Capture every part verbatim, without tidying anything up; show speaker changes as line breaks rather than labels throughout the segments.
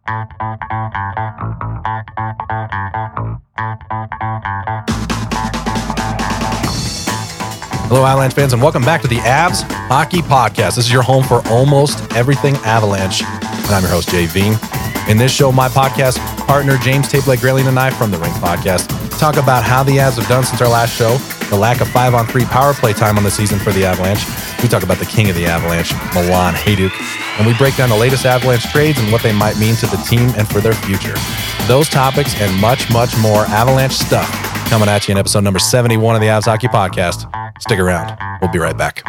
Hello, Avalanche fans, and welcome back to the Avs Hockey Podcast. This is your home for almost everything Avalanche, and I'm your host, Jay Veen. In this show, my podcast partner, James Tape-Leg-Grayling, and I from the Ring Podcast talk about how the Avs have done since our last show, the lack of five-on-three power play time on the season for the Avalanche. We talk about the king of the Avalanche, Milan Hejduk, and we break down the latest Avalanche trades and what they might mean to the team and for their future. Those topics and much, much more Avalanche stuff coming at you in episode number seventy-one of the Avs Hockey Podcast. Stick around. We'll be right back.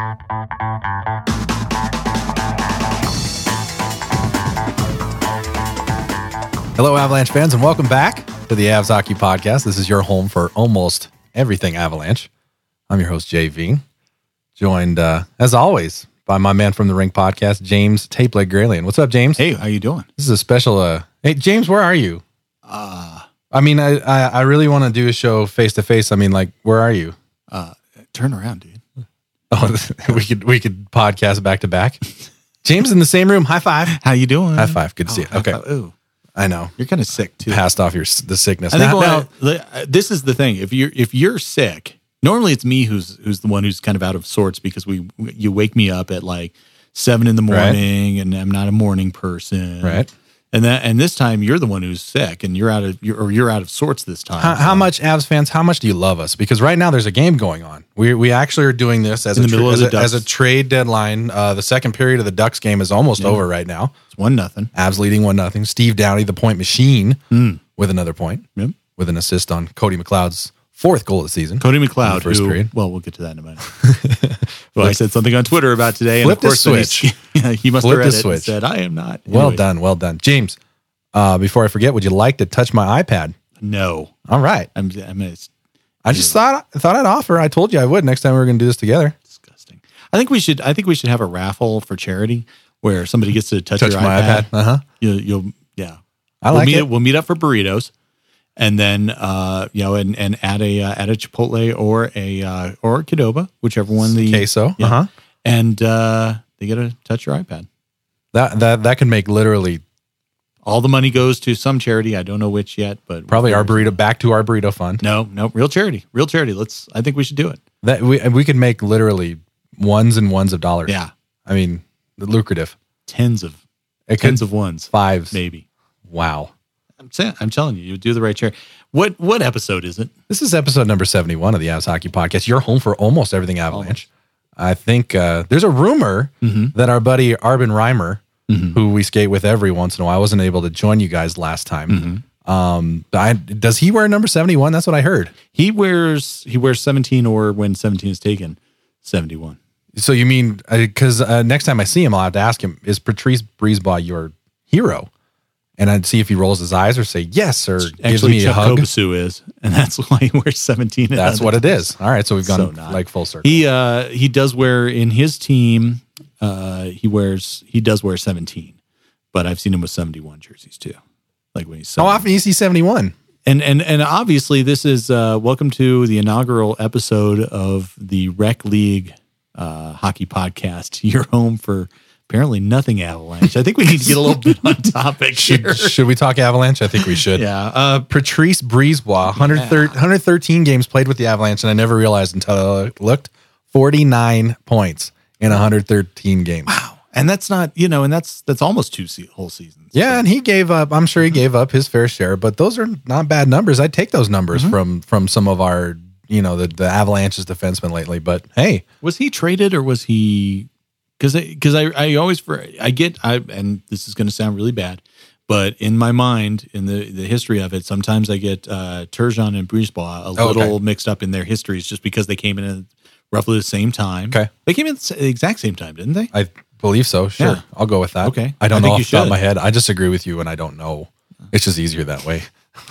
Hello, Avalanche fans, and welcome back to the Avs Hockey Podcast. This is your home for almost everything Avalanche. I'm your host, Jay Veen, joined, uh, as always, by my man from the Ring Podcast, James Tape-Leg-Grayling. What's up, James?
Hey, how you doing?
This is a special... Uh, hey, James, where are you?
Uh,
I mean, I, I, I really want to do a show face-to-face. I mean, like, where are you?
uh, turn around, dude.
Oh, we could we could podcast back to back. James in the same room. High five.
How you doing?
High five. Good to
Oh,
see you.
high
Okay.
five. Ooh,
I know.
you're kind of sick too.
Passed off your the sickness.
I think
Now-
well,
now-
uh, this is the thing. If you're if you're sick, normally it's me who's who's the one who's kind of out of sorts because we you wake me up at like seven in the morning, and I'm not a morning person,
right.
And that and this time you're the one who's sick, and you're out of you're, or you're out of sorts this time.
How,
so.
how much, Avs fans? How much do you love us? Because right now there's a game going on. We we actually are doing this as
In
a
the middle
tra-
of
as,
the
a, as
Ducks.
a trade deadline. Uh, the second period of the Ducks game is almost
Yeah.
over right now.
It's one nothing.
Avs leading one nothing. Steve Downey, the point machine,
Mm.
with another point,
Yep.
with an assist on Cody McLeod's fourth goal of the season.
Cody
in the
McLeod,
first
who,
period.
well, we'll get to that in a minute. Well, I said something on Twitter about today, and
Flip
of course,
the
then he's-
switch.
yeah, he must
Flip
have read
the
it
switch.
and said, "I am not."
Well
Anyway,
done, well done, James. Uh, before I forget, would you like to touch my iPad?
No,
All right.
I'm. I'm it's
I just thought I thought I'd offer. I told you I would next time we were going to do this together.
disgusting. I think we should. I think we should have a raffle for charity where somebody gets to touch,
Touch
your
my
iPad.
iPad. Uh huh.
You'll, you'll, yeah.
I
we'll
like
meet,
it.
We'll meet up for burritos, and then uh, you know, and and add a uh, add a Chipotle or a uh, or a Qdoba, whichever one the
Queso.
Yeah.
Uh huh.
and uh, they get to touch your iPad.
That that that could make literally
All the money goes to some charity. I don't know which yet, but
probably our burrito back to our burrito fund.
No, no, real charity, real charity. Let's. I think we should do it.
That we we could make literally ones and ones of dollars.
Yeah,
I mean, lucrative.
tens of
It
tens
could
of ones,
fives.
maybe.
Wow.
I'm saying, I'm telling you, you do the right charity. What what episode is it?
This is episode number seventy-one of the Avs Hockey Podcast. You're home for almost everything Avalanche. I think uh, there's a rumor
Mhm.
that our buddy Arben Reimer,
Mhm.
who we skate with every once in a while, wasn't able to join you guys last time.
Mm-hmm.
Um, I, does he wear number seventy-one? That's what I heard.
He wears he wears seventeen, or when seventeen is taken, seventy-one.
So you mean, because uh, next time I see him, I'll have to ask him, is Patrice Brisebois your hero? And I'd see if he rolls his eyes or say yes, or gives
Actually,
me
Chuck
a hug.
Kobasu is, and that's why he wears seventeen. at
That's
other
what it
times.
is. All right, so we've gone
So not.
like full circle.
He uh he does wear in his team. Uh, he wears he does wear seventeen, but I've seen him with seventy-one jerseys too. Like when he's
How often do you see seventy-one?
And and and obviously this is uh, welcome to the inaugural episode of the Rec League uh, Hockey Podcast. Your home for apparently nothing Avalanche. I think we need to get a little bit on topic here.
Should, should we talk Avalanche? I think we should.
Yeah. Uh,
Patrice Brisebois, one hundred thirteen, one hundred thirteen games played with the Avalanche, and I never realized until I looked, forty-nine points in one hundred thirteen games.
wow. And that's not, you know, and that's that's almost two se- whole seasons.
Yeah, and he gave up, I'm sure he gave up his fair share, but those are not bad numbers. I'd take those numbers
Mm-hmm.
from from some of our, you know, the, the Avalanche's defensemen lately. But hey,
Was he traded or was he? Because because I, I always for I get I and this is going to sound really bad, but in my mind, in the, the history of it, sometimes I get uh, Turgeon and Brisebois a
Oh, okay.
little mixed up in their histories just because they came in at roughly the same time.
Okay.
They came in at the exact same time, didn't they?
I believe so. Sure.
Yeah.
I'll go with that.
Okay.
I don't
I
know
think
off
you
the top of
should.
my head. I just agree with you and I don't know. It's just easier that way.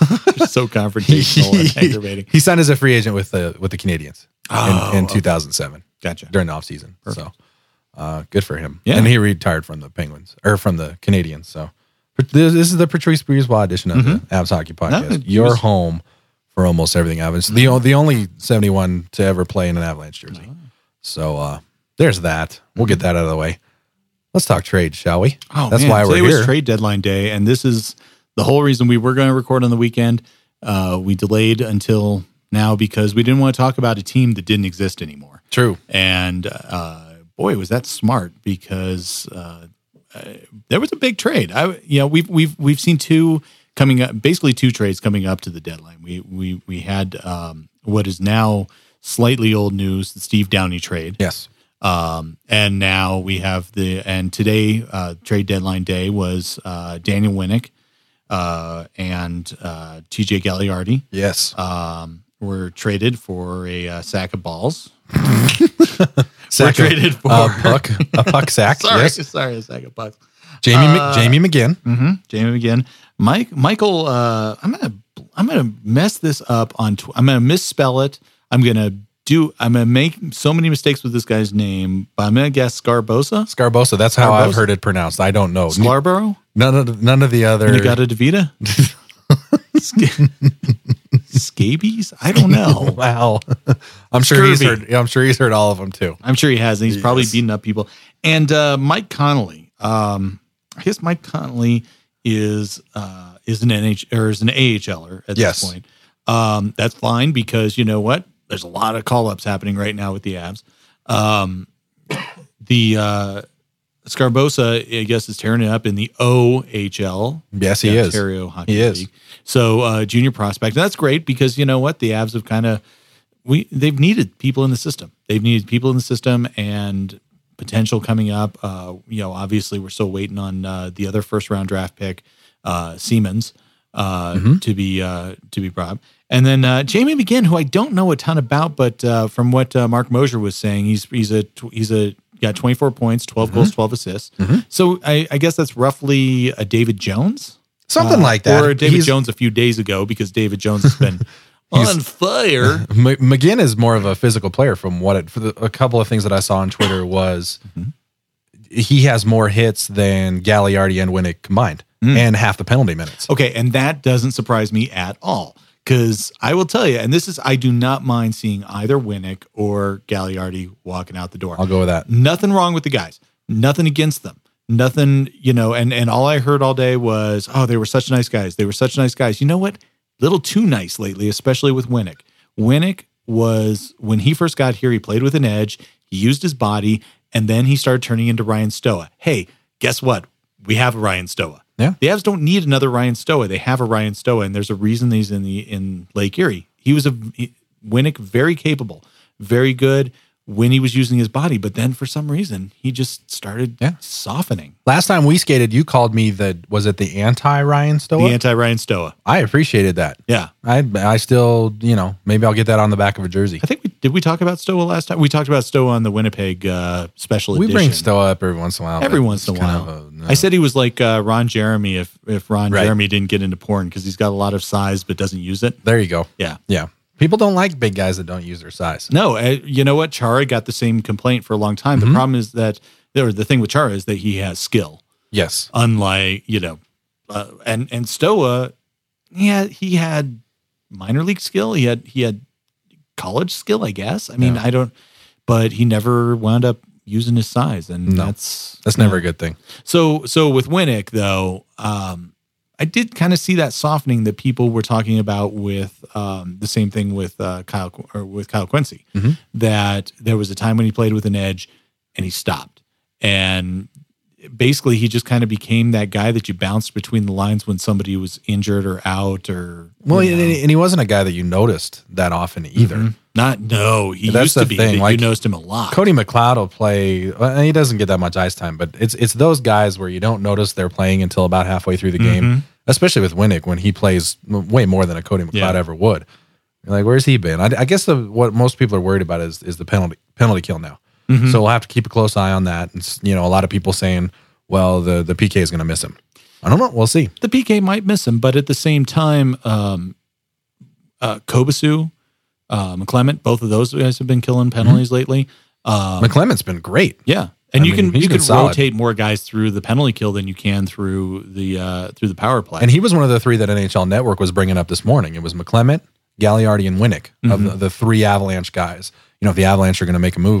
So confrontational and aggravating.
He signed as a free agent with the with the Canadians
Oh,
in, in
okay.
two thousand seven
Gotcha.
during the offseason. So uh, good for him.
Yeah.
And he retired from the Penguins or from the Canadians. So this, this is the Patrice Brisebois edition of the Avs Hockey Podcast.
No, it
Your
was-
home for almost everything Avalanche. The, o- the only seventy-one to ever play in an Avalanche jersey. So uh, there's that. We'll get that out of the way. Let's talk trade, shall we?
Oh,
That's
man.
why we're
Today
here.
was trade deadline day, and this is the whole reason we were going to record on the weekend. Uh, we delayed until now because we didn't want to talk about a team that didn't exist anymore.
True.
And uh, boy, was that smart because uh, uh, there was a big trade. I, you know, we've we've we've seen two coming up, basically two trades coming up to the deadline. We we we had um, what is now slightly old news, the Steve Downey trade.
Yes.
Um, and now we have the, and today, uh, trade deadline day was, uh, Daniel Winnick, uh, and, uh, T J Gagliardi.
Yes.
Um, were traded for a, uh, sack of balls.
Sack
we're
of-
traded for
a puck, a puck sack.
sorry,
Yes.
sorry, a sack of pucks.
Jamie,
Uh,
Mc, Jamie McGinn.
Mm-hmm. Jamie again. Mike, Michael, uh, I'm going to, I'm going to mess this up on, tw- I'm going to misspell it. I'm going to do, I'm going to make so many mistakes with this guy's name, but I'm going to guess Scarbosa?
Scarbosa. That's how I've
Scarbosa?
heard it pronounced. I don't know.
Scarborough?
None of the, none of the other.
Negata DeVita? Sc- Scabies? I don't know.
Wow. I'm sure he's
Scurvy.
heard. I'm sure he's heard all of them too.
I'm sure he has. And he's probably
Yes.
beaten up people. And uh, Mike Connolly. Um, I guess Mike Connolly is uh, is an N H or is an AHLer at
Yes.
this point. Um, that's fine because you know what? There's a lot of call ups happening right now with the Avs. Um, the uh, Scarbosa, I guess, is tearing it up in the O H L.
Yes, he
the
is.
Ontario Hockey
He is.
League. So uh, junior prospect. And that's great because you know what? The Avs have kind of we they've needed people in the system. They've needed people in the system and potential coming up. Uh, you know, obviously we're still waiting on uh, the other first round draft pick, uh, Siemens, uh,
Mm-hmm.
to be uh, to be brought up. And then uh, Jamie McGinn, who I don't know a ton about, but uh, from what uh, Mark Mosier was saying, he's he's a he's a got twenty-four points, twelve
Mm-hmm.
goals, twelve assists. So I, I guess that's roughly a David Jones.
Something
Uh,
like that.
Or a David
He's-
Jones a few days ago because David Jones has been on fire.
M- McGinn is more of a physical player from what it, for the, a couple of things that I saw on Twitter was he has more hits than Gagliardi and Winnick combined and half the penalty minutes.
Okay, and that doesn't surprise me at all because I will tell you, and this is, I do not mind seeing either Winnick or Gagliardi walking out the door.
I'll go with that.
Nothing wrong with the guys. Nothing against them. Nothing, you know, and, and all I heard all day was, oh, they were such nice guys. They were such nice guys. You know what? Little too nice lately, especially with Winnick. Winnick was, when he first got here, he played with an edge. He used his body, and then he started turning into Ryan Stoa. Hey, guess what? We have a Ryan Stoa.
Yeah.
The Avs don't need another Ryan Stoa. They have a Ryan Stoa, and there's a reason he's in the in Lake Erie. He was a he, Winnick, very capable, very good when he was using his body, but then for some reason he just started
Yeah.
softening.
Last time we skated, you called me the, was it the anti-Ryan Stoa?
The anti Ryan Stoa.
I appreciated that.
Yeah.
I I still, you know, maybe I'll get that on the back of a jersey.
I think we did we talk about Stoa last time? We talked about Stoa on the Winnipeg uh, special
We
edition.
bring Stoa up every once in a while.
Every
but
once in a
it's kind
while.
of a- no.
I said he was like uh, Ron Jeremy if if Ron
Right.
Jeremy didn't get into porn because he's got a lot of size but doesn't use it.
There you go.
Yeah.
Yeah. People don't like big guys that don't use their size.
No, uh, you know what? Chara got the same complaint for a long time.
Mm-hmm.
The problem is that, or the thing with Chara is that he has skill,
Yes.
unlike you know, uh, and and Stoa, yeah, he had minor league skill. He had he had college skill, I guess. I mean,
Yeah.
I don't, but he never wound up using his size, and
No.
that's
That's never a good thing.
so. So with Winnick though, um, I did kind of see that softening that people were talking about with um, the same thing with uh, Kyle Qu- or with Kyle Quincy.
Mm-hmm.
That there was a time when he played with an edge and he stopped, and basically he just kind of became that guy that you bounced between the lines when somebody was injured or out or
Well,
you
and,
know.
and he wasn't a guy that you noticed that often either.
not no he
That's
used to
the
be.
thing,
But
like,
you noticed him a lot.
Cody McLeod will play. Well, he doesn't get that much ice time, but it's it's those guys where you don't notice they're playing until about halfway through the game. Especially with Winnick when he plays way more than a Cody McLeod
Yeah.
ever would. You're like, where's he been? I, I guess the what most people are worried about is is the penalty penalty kill now. So we'll have to keep a close eye on that. And s- you know, a lot of people saying, well, the the P K is going to miss him. I don't know. We'll see.
The P K might miss him, but at the same time, um, uh, Kobasu, uh, McClement, both of those guys have been killing penalties lately. Um,
McClement's been great.
yeah, and
I
you
mean,
can
he's
you
been
can
solid.
rotate more guys through the penalty kill than you can through the uh, through the power play.
And he was one of the three that N H L Network was bringing up this morning. It was McClement, Gagliardi, and Winnick of the, the three Avalanche guys. You know, if the Avalanche are going to make a move,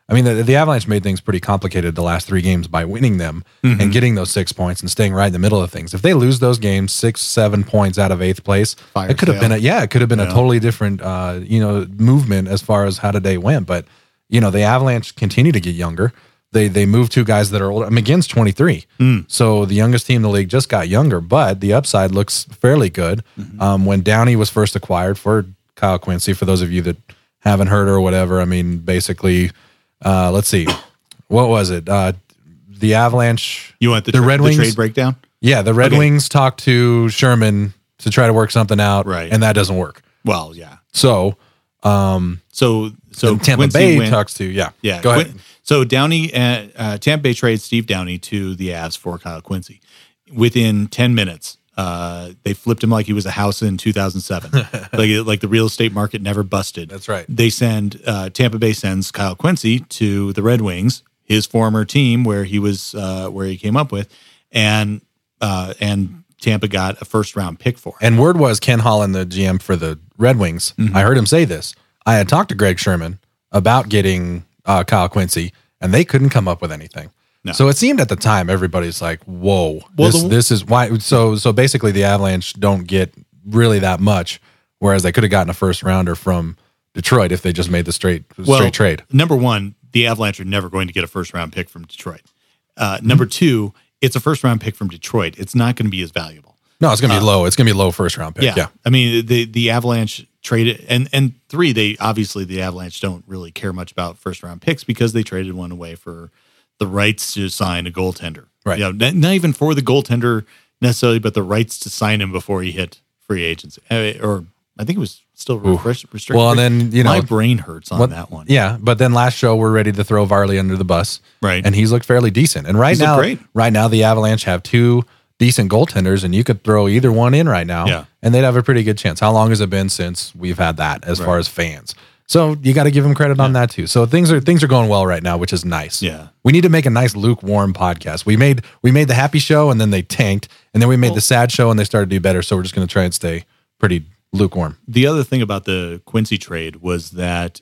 I mean, the, the Avalanche made things pretty complicated the last three games by winning them mm-hmm. and getting those six points and staying right in the middle of things. If they lose those games, six, seven points out of eighth place, Fire it could have been a yeah, it could have been yeah. a totally different uh, you know movement as far as how today went. But you know, the Avalanche continue to get younger. They they move two guys that are older. McGinn's twenty-three, mm. so the youngest team in the league just got younger. But the upside looks fairly good. Mm-hmm. Um, when Downey was first acquired for Kyle Quincy, for those of you that haven't heard or whatever, I mean, basically. Uh, let's see. What was it? Uh, the Avalanche.
You want the,
the
tra-
Red Wings
the trade breakdown?
Yeah, the Red okay. Wings talked to Sherman to try to work something out,
right?
And that doesn't work.
Well, yeah.
So, um,
so so
Tampa
Quincy
Bay
went,
talks to yeah,
yeah.
Go ahead.
Quin- so Downey, uh, uh, Tampa Bay trades Steve Downey to the Avs for Kyle Quincy. Within ten minutes, uh, they flipped him like he was a house in two thousand seven. like like the real estate market never busted.
That's right.
They send uh, Tampa Bay sends Kyle Quincy to the Red Wings, his former team where he was uh, where he came up with, and uh, and Tampa got a first round pick for him.
And word was Ken Holland, the G M for the Red Wings. Mm-hmm. I heard him say this. I had talked to Greg Sherman about getting uh, Kyle Quincy, and they couldn't come up with anything. No. So it seemed at the time everybody's like, "Whoa, well, this the, this is why." So so basically, the Avalanche don't get really that much, whereas they could have gotten a first rounder from Detroit if they just made the straight
well,
straight trade.
Number one, the Avalanche are never going to get a first round pick from Detroit. Uh, number mm-hmm. two, it's a first round pick from Detroit. It's not going to be as valuable.
No, it's going to be uh, low. It's going to be a low first round pick. Yeah, yeah.
I mean, the the Avalanche traded, and and three, they obviously the Avalanche don't really care much about first round picks because they traded one away for the rights to sign a goaltender.
Right.
You know, not even for the goaltender necessarily, but the rights to sign him before he hit free agency. Or I think it was still restricted.
Well, and then, you know.
My brain hurts on
what,
that one.
Yeah, but then last show, we're ready to throw Varley under the bus.
Right.
And he's looked fairly decent. And right
he's
now,
great.
right now, the Avalanche have two decent goaltenders, and you could throw either one in right now,
yeah.
and they'd have a pretty good chance. How long has it been since we've had that as right. far as fans? So you got to give him credit yeah. on that too. So things are things are going well right now, which is nice.
Yeah,
we need to make a nice lukewarm podcast. We made we made the happy show and then they tanked, and then we made well, the sad show and they started to do better. So we're just going to try and stay pretty lukewarm.
The other thing about the Quincy trade was that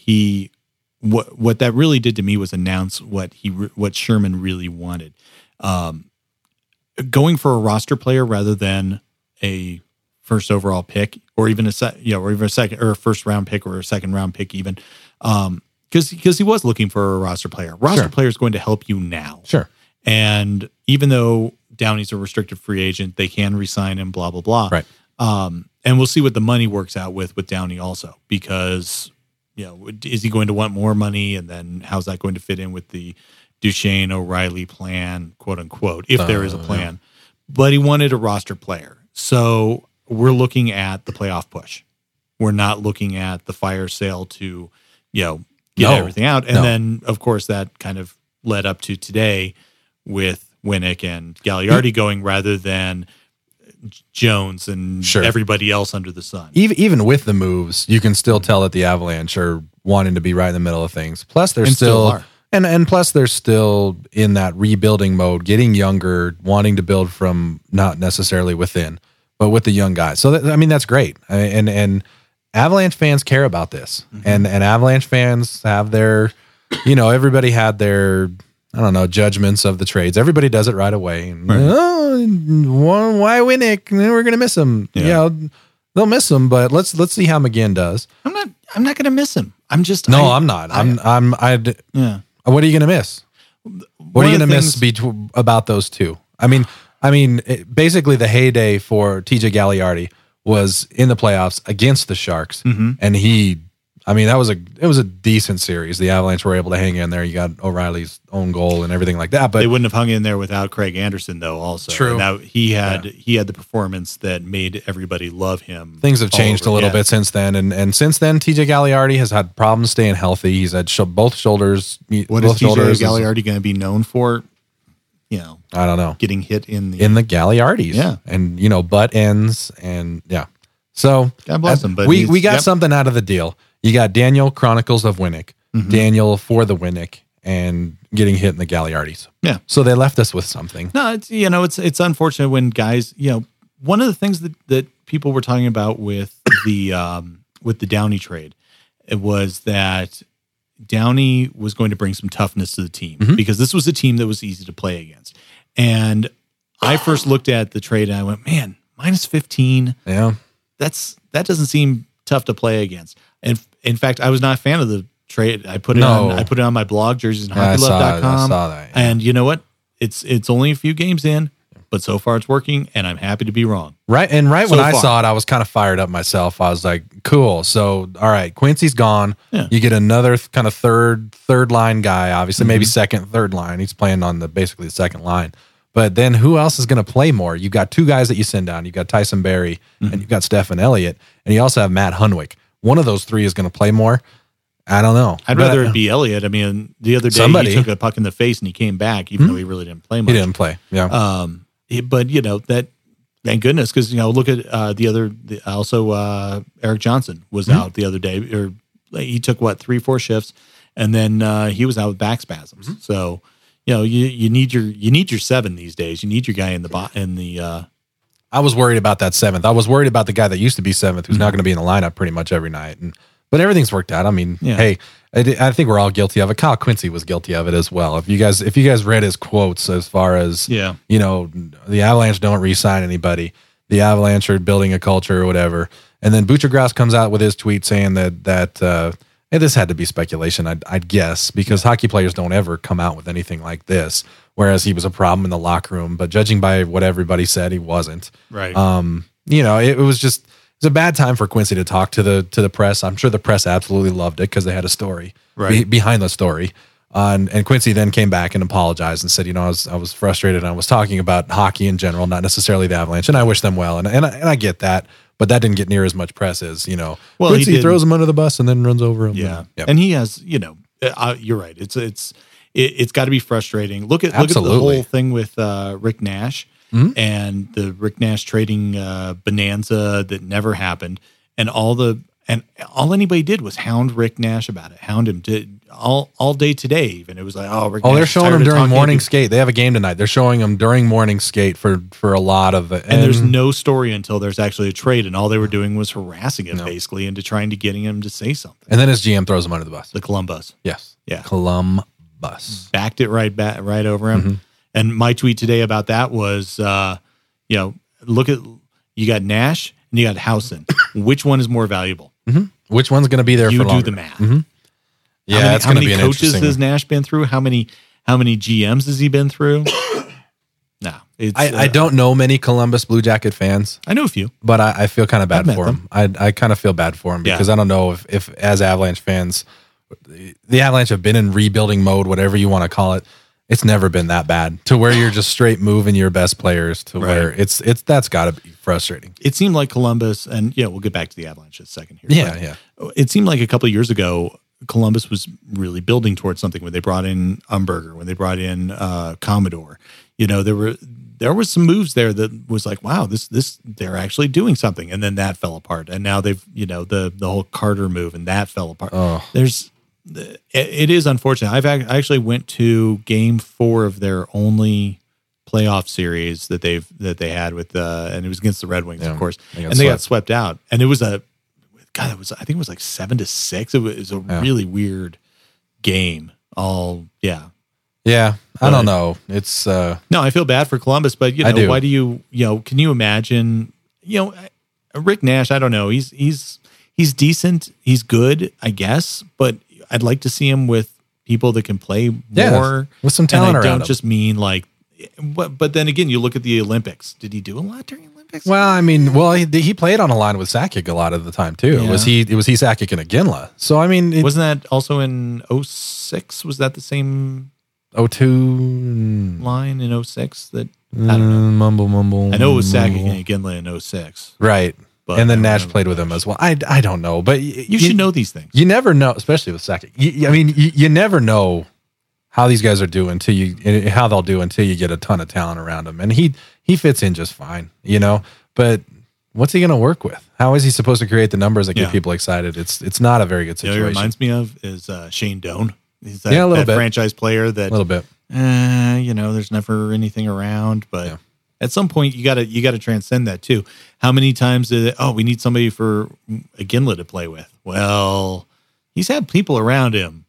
he what what that really did to me was announce what he what Sherman really wanted, um, going for a roster player rather than a first overall pick, or even a set, you know, or even a second or a first round pick or a second round pick, even, um, because because he was looking for a roster player. Roster
sure.
player is going to help you now,
sure.
And even though Downey's a restricted free agent, they can re-sign him. Blah blah blah.
Right.
Um, and we'll see what the money works out with with Downey also, because you know, is he going to want more money, and then how's that going to fit in with the Duchesne O'Reilly plan, quote unquote, if uh, there is a plan. Yeah. But he wanted a roster player, so we're looking at the playoff push. We're not looking at the fire sale to, you know, get
no,
everything out. And
no.
then, of course, that kind of led up to today with Winnick and Gagliardi going rather than Jones and
sure.
everybody else under the sun.
Even even with the moves, you can still tell that the Avalanche are wanting to be right in the middle of things. Plus, they're
and
still,
still
and and plus they're still in that rebuilding mode, getting younger, wanting to build from not necessarily within, but with the young guys. So, that, I mean, that's great. And and Avalanche fans care about this. Mm-hmm. And and Avalanche fans have their, you know, everybody had their, I don't know, judgments of the trades. Everybody does it right away. And,
right.
Oh, why Winnick? We're going to miss him.
Yeah.
You know, they'll miss him, but let's let's see how McGinn does.
I'm not I'm not going to miss him. I'm just
No,
I,
I'm not.
I,
I'm I'm I
yeah.
What are you going to miss? What
One
are you going to
things,
miss betw- about those two? I mean, I mean, it, basically the heyday for T J Gagliardi was in the playoffs against the Sharks,
mm-hmm.
and he, I mean, that was a it was a decent series. The Avalanche were able to hang in there. You got O'Reilly's own goal and everything like that, but
they wouldn't have hung in there without Craig Anderson, though. Also,
true.
Now he had
yeah.
he had the performance that made everybody love him.
Things have changed
over.
a little
yeah.
bit since then, and and since then, T J Gagliardi has had problems staying healthy. He's had sh- both shoulders.
What
both
is T J
shoulders
Gagliardi going to be known for? You know,
I don't know.
Getting hit in the
in the Gagliardis,
yeah,
and you know, butt ends, and yeah. So
God bless him. But
we we got
yep.
something out of the deal. You got Daniel Chronicles of Winnick,
mm-hmm.
Daniel for the Winnick, and getting hit in the Gagliardis.
Yeah.
So they left us with something.
No, it's you know, it's it's unfortunate when guys, you know, one of the things that, that people were talking about with the um, with the Downey trade, it was that Downey was going to bring some toughness to the team
Mhm.
because this was a team that was easy to play against. And I first looked at the trade and I went, man, minus fifteen.
Yeah.
That's that doesn't seem tough to play against. And in fact, I was not a fan of the trade. I put it
No.
on I put it on my blog, jerseys and
Yeah, I
hockey love dot com.
saw- I saw that, yeah.
And you know what? It's it's only a few games in, but so far it's working, and I'm happy to be wrong.
Right. And right
So
when I
far.
saw it, I was kind of fired up myself. I was like, cool. So, all right, Quincy's gone.
Yeah.
You get another th- kind of third, third line guy, obviously, maybe
Mm-hmm.
second, third line. He's playing on the basically the second line. But then who else is going to play more? You've got two guys that you send down. You've got Tyson Berry
Mm-hmm.
and you've got Stefan Elliott. And you also have Matt Hunwick. One of those three is going to play more. I don't know.
I'd
But
rather
I-
it be Elliott. I mean, the other day
Somebody.
he took a puck in the face and he came back, even though he really didn't play much.
He didn't play. Yeah.
Um, he- but you know that. Thank goodness, because you know, look at uh, the other. The, also, uh, Eric Johnson was
Mm-hmm.
out the other day, or like, he took what three, four shifts, and then uh, he was out with back spasms.
Mm-hmm.
So, you know, you you need your you need your seven these days. You need your guy in the bo- in the. Uh,
I was worried about that seventh. I was worried about the guy that used to be seventh, who's
Mm-hmm.
now going to be in the lineup pretty much every night. And but everything's worked out. I mean,
Yeah.
hey, I, di- I think we're all guilty of it. Kyle Quincy was guilty of it as well. If you guys, if you guys read his quotes as far as
Yeah.
you know, the Avalanche don't re-sign anybody. The Avalanche are building a culture or whatever. And then Butchergrass comes out with his tweet saying that that uh, hey, this had to be speculation, I'd, I'd guess, because hockey players don't ever come out with anything like this. Whereas he was a problem in the locker room, but judging by what everybody said, he wasn't.
right.
Um, you know, it, it was just it was a bad time for Quincy to talk to the to the press. I'm sure the press absolutely loved it because they had a story
Right.
be- behind the story. Uh, and, and Quincy then came back and apologized and said, you know, I was I was frustrated. And I was talking about hockey in general, not necessarily the Avalanche, and I wish them well. And and I, and I get that, but that didn't get near as much press as you know.
Well, he
Quincy
didn't-
throws him under the bus and then runs over him.
Yeah,
And, yeah.
and he has, you know, uh, you're right. It's it's it, it's got to be frustrating. Look at look at the
Absolutely.
whole thing with uh, Rick Nash
Mhm.
and the Rick Nash trading uh, bonanza that never happened, and all the and all anybody did was hound Rick Nash about it, hound him to all all day today. Even it was like, oh, Rick
Oh,
Nash
they're
is
showing
tired
him
of
during
talking to
morning
people.
skate. They have a game tonight. They're showing him during morning skate for for a lot of it.
And there's no story until there's actually a trade, and all they were doing was harassing him
No.
basically into trying to getting him to say something.
and then his G M throws him under the bus.
The Columbus.
Yes.
Yeah.
Columbus.
Backed it right back right over him.
Mm-hmm.
And my tweet today about that was, uh, you know, look at you got Nash and you got Housen. Which one is more valuable?
Which one's going to be there
You
for
do
longer?
the math.
Mhm. Yeah,
how many,
it's
how
going to
many
be an
coaches
interesting.
has Nash been through? How many how many G Ms has he been through? no, it's,
I, I
uh,
don't know many Columbus Blue Jacket fans,
I know a few.
but I, I feel kind of
I've
bad
met
for
them.
him. I I kind of feel bad for him
Yeah.
because I don't know if, if as Avalanche fans, the Avalanche have been in rebuilding mode, whatever you want to call it. It's never been that bad to where you're just straight moving your best players to
Right.
where it's it's that's got to be frustrating.
It seemed like Columbus, and yeah, we'll get back to the Avalanche in a second here.
Yeah,
but
yeah.
It seemed like a couple of years ago, Columbus was really building towards something when they brought in Umberger, when they brought in uh, Commodore. You know, there were there was some moves there that was like, wow, this this they're actually doing something, and then that fell apart. And now they've, you know, the the whole Carter move, and that fell apart.
Oh.
There's it, it is unfortunate. I've ac- I actually went to Game Four of their only playoff series that they've that they had with uh and it was against the Red Wings,
Yeah,
of course,
they got
and they got
swept.
swept out. And it was a God, it was I think it was like seven to six. It was, it was a
Yeah.
really weird game. All yeah.
Yeah, I
But-
don't know. It's uh,
No, I feel bad for Columbus, but you
I
know,
do.
why do you you know? Can you imagine? You know, Rick Nash. I don't know. He's he's he's decent. He's good, I guess. But I'd like to see him with people that can play
Yeah,
more
with some talent
and I
around
don't
him.
just mean like. But but then again, you look at the Olympics. Did he do a lot during the Olympics?
well, I mean, well, he, he played on a line with Sakic a lot of the time too.
Yeah.
Was he? It was he Sakic and Iginla. So I mean, it,
Wasn't that also in oh six? Was that the same
oh two.
line in oh six? That I don't know.
Mumble, mumble.
I know it was Sakic
mumble.
and Ginla in oh six.
Right.
But
and then
I
Nash
remember
played with him as well. I, I don't know, but y-
You should know these things.
You never know, especially with Sakic. You, you- I mean, you, you never know how these guys are doing until you and how they'll do until you get a ton of talent around him, and he he fits in just fine, you know. But what's he going to work with? How is he supposed to create the numbers that
Yeah.
get people excited? It's it's not a very good
You know,
situation.
it reminds me of is uh, Shane Doan. He's that,
Yeah, a little
that
bit.
franchise player
a
that
little bit.
uh, you know, there's never anything around, but
Yeah.
at some point you gotta you gotta transcend that too. How many times did it, oh we need somebody for a Ginla to play with? Well, he's had people around him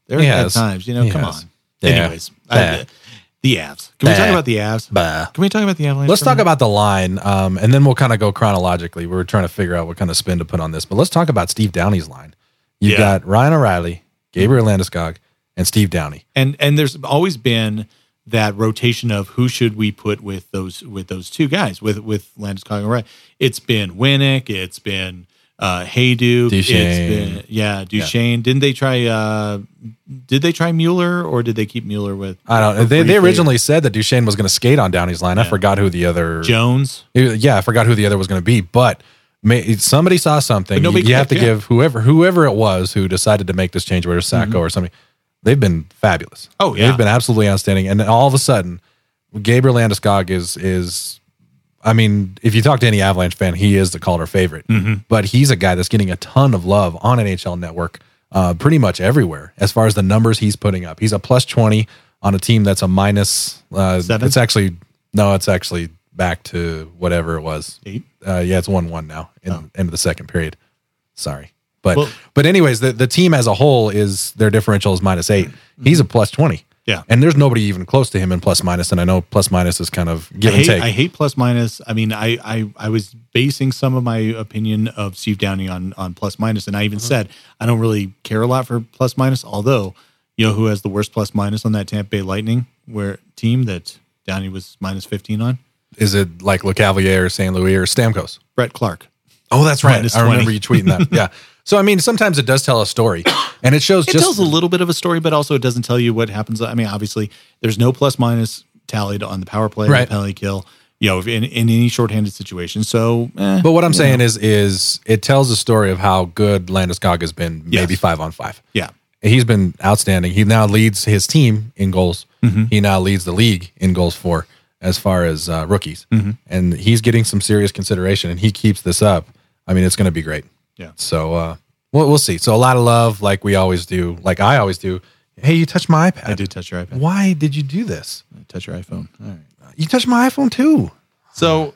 There
He
are
has.
times, you know,
He
come
has.
on.
Yeah.
Anyways,
Bah.
I, the Avs. Can we
Bah.
talk about the Avs?
Bah.
Can we talk about the Avalanche?
Let's
for a
talk
minute?
about the line, um, and then we'll kind of go chronologically. We were trying to figure out what kind of spin to put on this, but let's talk about Steve Downey's line. You've
Yeah.
got Ryan O'Reilly, Gabriel Landeskog, and Steve Downey.
And and there's always been that rotation of who should we put with those with those two guys with with Landeskog and O'Reilly. It's been Winnick. It's been uh, Hayduke.
Duchesne.
It's been yeah Duchesne. Didn't they try? Uh, did they try Mueller or did they keep Mueller with?
I don't know. They, they
briefly?
originally said that Duchesne was going to skate on Downey's line. I
Yeah.
forgot who the other
Jones.
Yeah, I forgot who the other was going to be, but may, somebody saw something.
But
You,
nobody
you have to
clicked, yeah.
give whoever whoever it was who decided to make this change, whether it's Sacco or something. They've been fabulous.
Oh, yeah.
they've been absolutely outstanding. And then all of a sudden, Gabriel Landeskog is is. I mean, if you talk to any Avalanche fan, he is the Calder favorite. But he's a guy that's getting a ton of love on N H L Network, uh, pretty much everywhere. As far as the numbers he's putting up, he's a plus twenty on a team that's a minus. Uh,
Seven?
It's actually no, it's actually back to whatever it was.
Eight?
Uh, yeah, it's one one now in
Oh.
end of the second period. Sorry, but
Well-
but anyways, the the team as a whole is their differential is minus eight. He's a plus twenty.
Yeah.
And there's nobody even close to him in plus minus. And I know plus minus is kind of give
I
and
hate,
take.
I hate plus minus. I mean, I, I I was basing some of my opinion of Steve Downey on on plus minus, and I even said I don't really care a lot for plus minus. Although, you know, who has the worst plus minus on that Tampa Bay Lightning where team that Downey was minus fifteen on?
Is it like Le Cavalier or Saint Louis or Stamkos?
Brett Clark.
Oh, that's right.
Minus
I remember
twenty.
you tweeting that. Yeah. So I mean, sometimes it does tell a story, and it shows
It
just
tells a little bit of a story, but also it doesn't tell you what happens. I mean, obviously, there's no plus minus tallied on the power play, or
Right.
the penalty kill, you know, in, in any shorthanded situation. So, eh,
But what I'm
you
saying
know.
is, is it tells a story of how good Landeskog has been, maybe
Yes.
five on five.
yeah,
He's been outstanding. He now leads his team in goals.
Mm-hmm.
He now leads the league in goals for as far as uh, rookies,
Mm-hmm.
and he's getting some serious consideration. And he keeps this up. I mean, it's going to be great.
yeah.
So uh, we'll we'll see. So a lot of love, like we always do, like I always do. Hey, you touched my iPad.
I did touch your iPad.
Why did you do this?
Touch your iPhone. All right.
You touched my iPhone too.
So,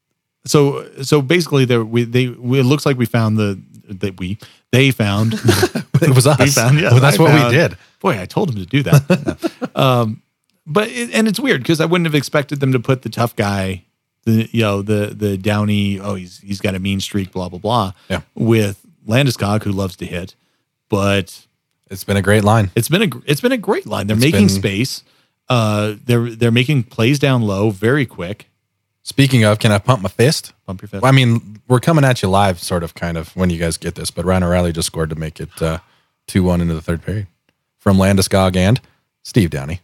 so, so basically, there we they we, it looks like we found the that we they found
It was us.
we found. Yes,
well, that's
I
what
found-
we did.
Boy, I told him to do that. um, but it, and it's weird because I wouldn't have expected them to put the tough guy, the you know the the Downey. Oh, he's he's got a mean streak. Blah blah blah.
Yeah.
With Landeskog, who loves to hit, but
It's been a great line.
it's been a gr- it's been a great line. They're
It's
making
been-
space. Uh, they're they're making plays down low very quick.
Speaking of, can I pump my fist?
Pump your fist.
Well, I mean, we're coming at you live, sort of, kind of, when you guys get this. But Ryan O'Reilly just scored to make it uh, two one into the third period from Landeskog and Steve Downey.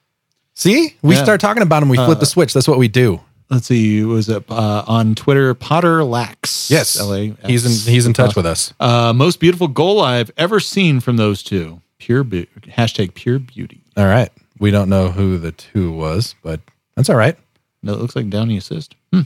See? We
Yeah.
start talking about him, we flip the switch. That's what we do.
Let's see. Was it uh, on Twitter? Potter Lax.
Yes.
L A.
He's in he's in touch with us.
Uh, most beautiful goal I've ever seen from those two. Pure be- hashtag pure beauty.
All right. We don't know who the two was, but that's all right.
No, it looks like Downey assist. Hmm.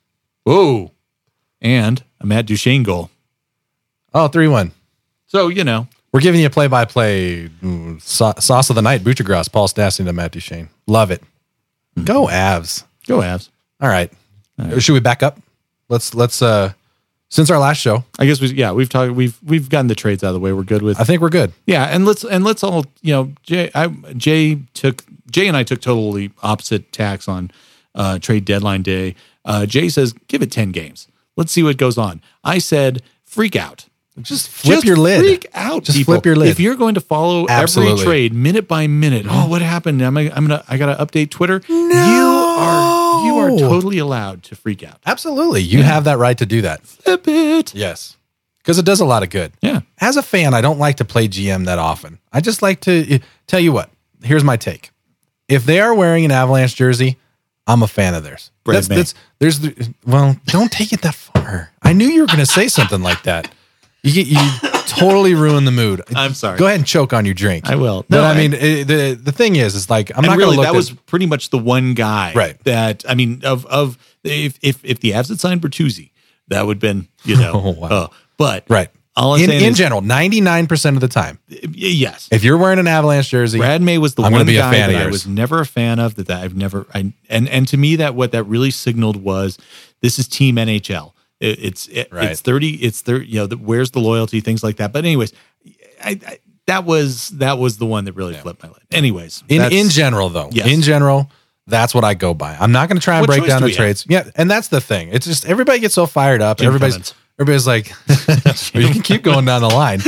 Whoa. And a Matt Duchesne goal.
Oh, three one.
So, you know,
We're giving you play-by-play mm, sa- sauce of the night, Butchergrass, Paul Stastny to Matt Duchesne. Love it. Go Avs.
go Avs.
All right. Should we back up? Let's let's uh since our last show,
I guess we, yeah, we've talked, we've, we've gotten the trades out of the way. We're good with,
I think we're good.
yeah. And let's, and let's all, you know, Jay, I, Jay took, Jay and I took totally opposite tacks on uh, trade deadline day. Uh, Jay says, give it ten games. Let's see what goes on. I said, freak out.
Just flip
Just
your lid.
Freak out.
Just
people.
flip your lid.
If you're going to follow
Absolutely.
every trade minute by minute, oh, what happened? I'm, I'm gonna, I gotta update Twitter. You are, you are totally allowed to freak out.
Absolutely. You have that right to do that.
Flip it.
Yes. Because it does a lot of good.
Yeah.
As a fan, I don't like to play G M that often. I just like to tell you what. Here's my take. If they are wearing an Avalanche jersey, I'm a fan of theirs.
Brad
That's,
May.
that's there's the, well, don't take it that far. I knew you were going to say something like that. You get you totally ruin the mood.
I'm sorry.
Go ahead and choke on your drink.
I will.
But
No,
I
I-
mean, it, the the thing is, is like I'm
And
not going
really,
to look.
that
at,
was pretty much the one guy,
Right.
That I mean, of of if if if the Avs had signed Bertuzzi, that would have been, you know,
Oh, wow.
uh, but
right.
All I'm
in
saying
in
is,
general, ninety-nine percent of the time,
yes,
if you're wearing an Avalanche jersey,
Brad May was the
I'm
one
gonna be a
guy
fan of
that I
yours.
was never a fan of. That, that I've never, I, and and to me, that what that really signaled was this is Team N H L. It, it's it,
Right.
it's thirty. It's thirty. You know, the, where's the loyalty? Things like that. But anyways, I, I that was that was the one that really yeah. flipped my lid. Anyways,
in in general though,
yes.
in general, that's what I go by. I'm not going to try and
what
break down the trades.
Have?
Yeah, and that's the thing. It's just everybody gets so fired up.
Jim
Everybody's
Cummins.
everybody's like, you can keep going down the line.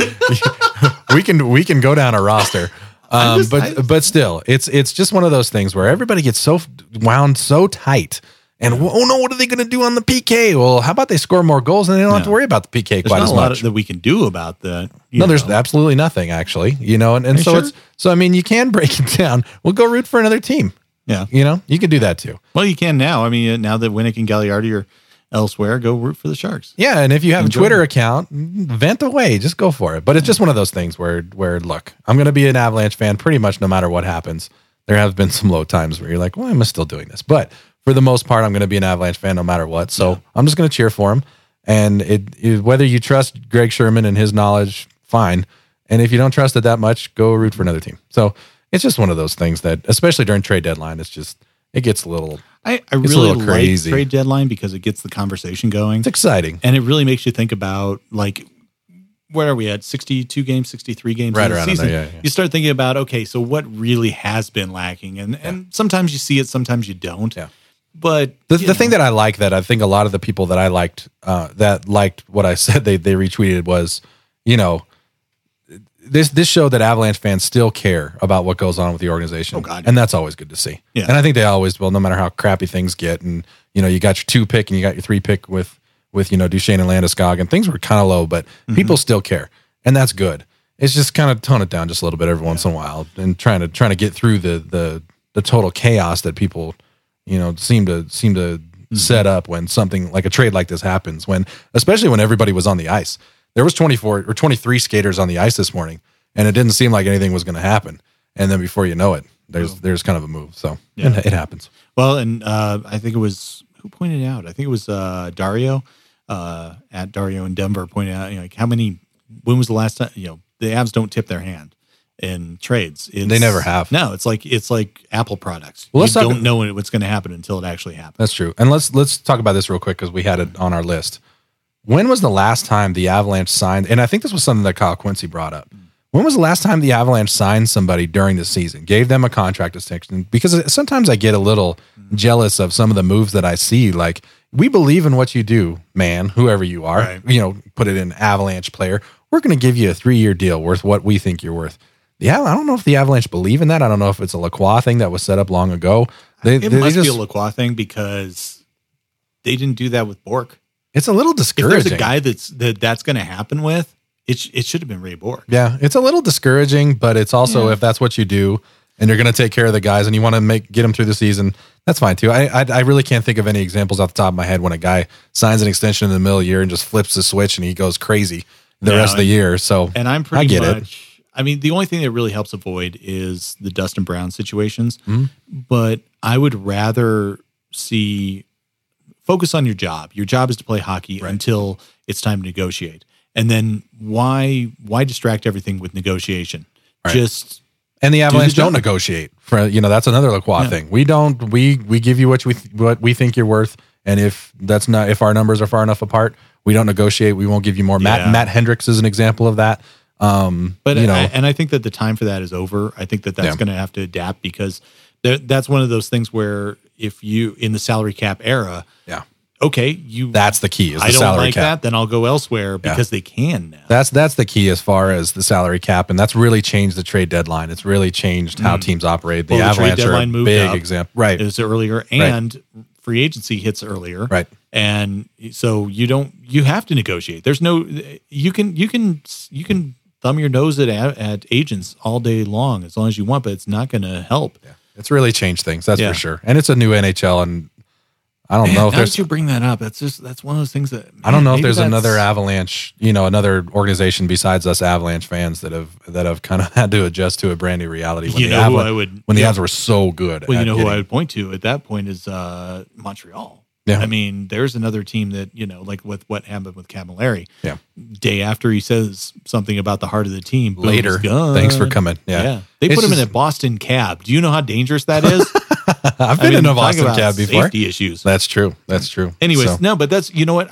we can we can go down a roster. Um, just, but I, but still, it's it's just one of those things where everybody gets so wound so tight. And oh no, what are they going to do on the P K? Well, how about they score more goals and they don't no. have to worry about the P K
there's
quite
not
as
a lot
much?
that we can do about that.
No, know. There's absolutely nothing actually. You know, and, and so sure? it's so I mean, you can break it down. We'll go root for another team.
Yeah,
you know, you can do that too.
Well, you can now. I mean, now that Winnick and Gagliardi are elsewhere, go root for the Sharks.
Yeah, and if you have Enjoy a Twitter it. account, vent away. Just go for it. But it's just one of those things where where look, I'm going to be an Avalanche fan pretty much no matter what happens. There have been some low times where you're like, why am I still doing this? But for the most part, I'm going to be an Avalanche fan no matter what. So yeah. I'm just going to cheer for him. And it, it, whether you trust Greg Sherman and his knowledge, fine. And if you don't trust it that much, go root for another team. So it's just one of those things that, especially during trade deadline, it's just, it gets a little,
I, I really a little crazy. Like trade deadline because it gets the conversation going.
It's exciting.
And it really makes you think about, like, where are we at? sixty-two games, sixty-three games
right
in the
around
season.
There, yeah, yeah.
You start thinking about, okay, so what really has been lacking? And, yeah. and sometimes you see it, sometimes you don't.
Yeah.
But
the, the thing that I like that I think a lot of the people that I liked uh, that liked what I said they they retweeted was, you know, this this showed that Avalanche fans still care about what goes on with the organization.
Oh God.
And that's always good to see.
Yeah.
And I think they always will, no matter how crappy things get. And you know, you got your two pick and you got your three pick with with you know Duchesne and Landeskog, and things were kind of low, but mm-hmm. people still care, and that's good. It's just kind of tone it down just a little bit every yeah. once in a while, and trying to trying to get through the the the total chaos that people. You know, seem to seem to mm-hmm. set up when something like a trade like this happens. When, especially when everybody was on the ice, there was twenty-four or twenty-three skaters on the ice this morning, and it didn't seem like anything was going to happen. And then before you know it, there's oh. there's kind of a move. So yeah. it, it happens.
Well, and uh, I think it was who pointed out. I think it was uh, Dario uh, at Dario in Denver pointed out. You know, like how many? When was the last time? You know, the Avs don't tip their hand in trades. It's,
they never have.
No, it's like it's like Apple products.
Well,
you don't know when, what's going to happen until it actually happens.
That's true. And let's let's talk about this real quick because we had it on our list. When was the last time the Avalanche signed? And I think this was something that Kyle Quincy brought up. When was the last time the Avalanche signed somebody during the season, gave them a contract extension? Because sometimes I get a little jealous of some of the moves that I see. Like, we believe in what you do, man, whoever you are.
Right.
You know, put it in Avalanche player. We're going to give you a three-year deal worth what we think you're worth. Yeah, I don't know if the Avalanche believe in that. I don't know if it's a Lacroix thing that was set up long ago. They,
it
they
must
just,
be a Lacroix thing because they didn't do that with Bourque.
It's a little discouraging.
If there's a guy that's that that's going to happen with, it sh- it should have been Ray Bourque.
Yeah, it's a little discouraging, but it's also yeah. if that's what you do and you're going to take care of the guys and you want to make get them through the season, that's fine too. I, I I really can't think of any examples off the top of my head when a guy signs an extension in the middle of the year and just flips the switch and he goes crazy the
yeah,
rest
and,
of the year. So
and I'm pretty
I get
much.
it.
I mean, the only thing that really helps avoid is the Dustin Brown situations.
Mm-hmm.
But I would rather see focus on your job. Your job is to play hockey
right.
until it's time to negotiate. And then why why distract everything with negotiation?
Right.
Just
and the Avalanche
do the
don't negotiate. For you know, that's another Lacroix yeah. thing. We don't. We we give you what we what we think you're worth, and if that's not if our numbers are far enough apart, we don't negotiate. We won't give you more.
Yeah.
Matt Matt Hendricks is an example of that. Um,
but
you know,
I, and I think that the time for that is over. I think that that's
yeah.
going to have to adapt because there, that's one of those things where if you in the salary cap era,
yeah,
okay, you
that's the key. Is the
I don't
salary
like
cap.
that, then I'll go elsewhere because yeah. they can now.
That's that's the key as far as the salary cap, and that's really changed the trade deadline. It's really changed how mm. teams operate. The
well,
Avalanche
the trade deadline
are a big
up.
example, right?
It was earlier, and right. free agency hits earlier,
right?
And so you don't you have to negotiate. There's no you can you can you can. thumb your nose at at agents all day long as long as you want, but it's not going to help.
Yeah. It's really changed things, that's
yeah.
for sure. And it's a new N H L, and I don't
man,
know if
now
there's.
that you bring that up, that's just that's one of those things that man,
I don't know if there's
that's,
another Avalanche, you know, another organization besides us Avalanche fans that have that have kind of had to adjust to a brand new reality. When
you
the
know
Avalanche,
who I would
when the
yeah.
Avs were so good.
Well, you know
getting,
who I would point to at that point is uh, Montreal.
Yeah.
I mean, there's another team that, you know, like with what happened with Camilleri.
Yeah.
Day after he says something about the heart of the team.
Later. Thanks for coming. Yeah.
yeah. They it's put him just, in a Boston cab. Do you know how dangerous that is?
I've been I mean, in a Boston cab before.
Safety issues.
That's true. That's true.
Anyways,
so.
no, but that's, you know what? I,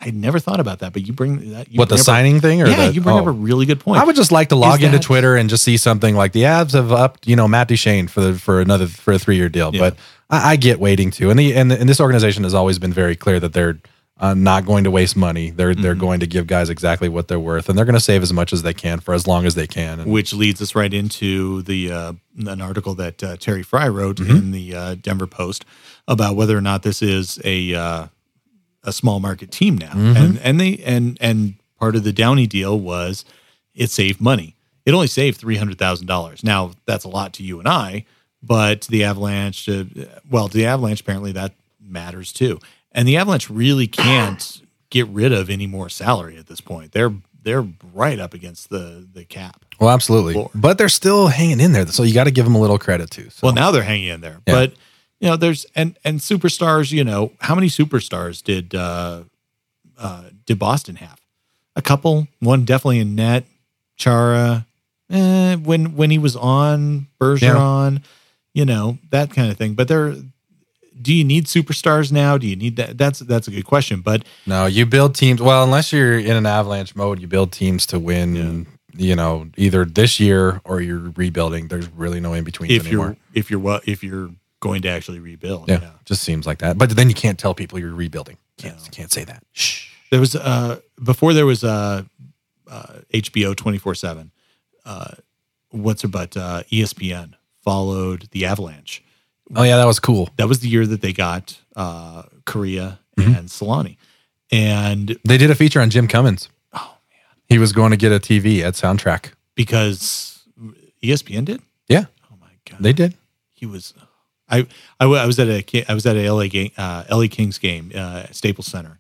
I never thought about that, but you bring that. You
What, the
bring up
signing
a,
thing? Or
yeah,
the,
you bring
oh.
up a really good point.
I would just like to log
Is
into
that-
Twitter and just see something like the Avs have upped, you know, Matt Duchene for the for another for a three year deal.
Yeah.
But I, I get waiting too, and the and, and this organization has always been very clear that they're uh, not going to waste money. They're they're
Mm-hmm.
going to give guys exactly what they're worth, and they're going to save as much as they can for as long as they can. And
Which leads us right into the uh, an article that uh, Terry Fry wrote
Mm-hmm.
in the uh, Denver Post about whether or not this is a uh, a small market team now,
Mm-hmm.
and and they and and part of the Downey deal was it saved money. It only saved three hundred thousand dollars. Now that's a lot to you and I, but to the Avalanche, uh, well, to the Avalanche apparently that matters too. And the Avalanche really can't get rid of any more salary at this point. They're they're right up against the the cap.
well, absolutely,
Floor.
but they're still hanging in there, so you got to give them a little credit too. So.
Well, now they're hanging in there,
Yeah.
but you know, there's and and superstars. You know, how many superstars did uh, uh, did Boston have? A couple. One definitely in net. Chara. Eh, when when he was on Bergeron, you know, that kind of thing. But they're. Do you need superstars now? Do you need that? That's that's a good question. But
No, you build teams. Well, unless you're in an Avalanche mode, you build teams to win. You know, either this year or you're rebuilding. There's really no in between
if
anymore.
you're if you're what if you're going to actually rebuild,
Yeah,
yeah.
just seems like that. But then you can't tell people you're rebuilding. Can't
No.
can't say that. Shh.
There was uh before there was uh, uh H B O twenty-four seven. Uh, what's it but uh, E S P N followed the Avalanche.
Oh yeah, that was cool.
That was the year that they got uh, Korea
Mm-hmm.
and Solani, and
They did a feature on Jim Cummins.
oh man,
He was going to get a T V at Soundtrack.
because E S P N did.
Yeah,
Oh my god,
they did.
he was. I, I, I was at a I was at a L A game, uh, L A Kings game, uh, at Staples Center,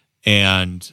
and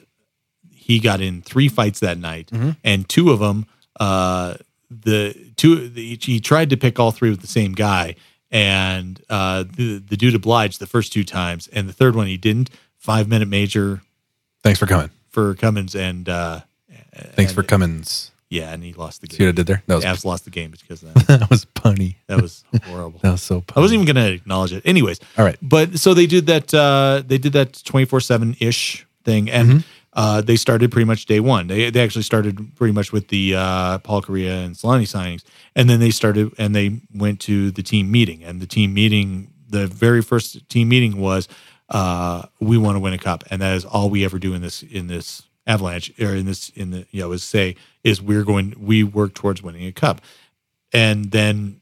he got in three fights that night,
Mm-hmm.
and two of them, uh, the two the, he tried to pick all three with the same guy, and uh, the the dude obliged the first two times, and the third one he didn't. Five minute major
Thanks for coming.
for Cummins, and uh,
Thanks
and-
for Cummins.
Yeah, and he lost the
See what I
game.
did there? That was
The Avs lost the game because of that.
that was punny.
That was horrible.
That was so punny.
I wasn't even going to acknowledge it. Anyways,
All right.
But so they did that. Uh, they did that twenty-four seven ish thing, and
Mm-hmm.
uh, they started pretty much day one. They they actually started pretty much with the uh, Paul Correa and Solani signings, and then they started and they went to the team meeting. And the team meeting, the very first team meeting was, uh, we want to win a cup, and that is all we ever do in this in this Avalanche or in this in the you know is say is we're going we work towards winning a cup, and then.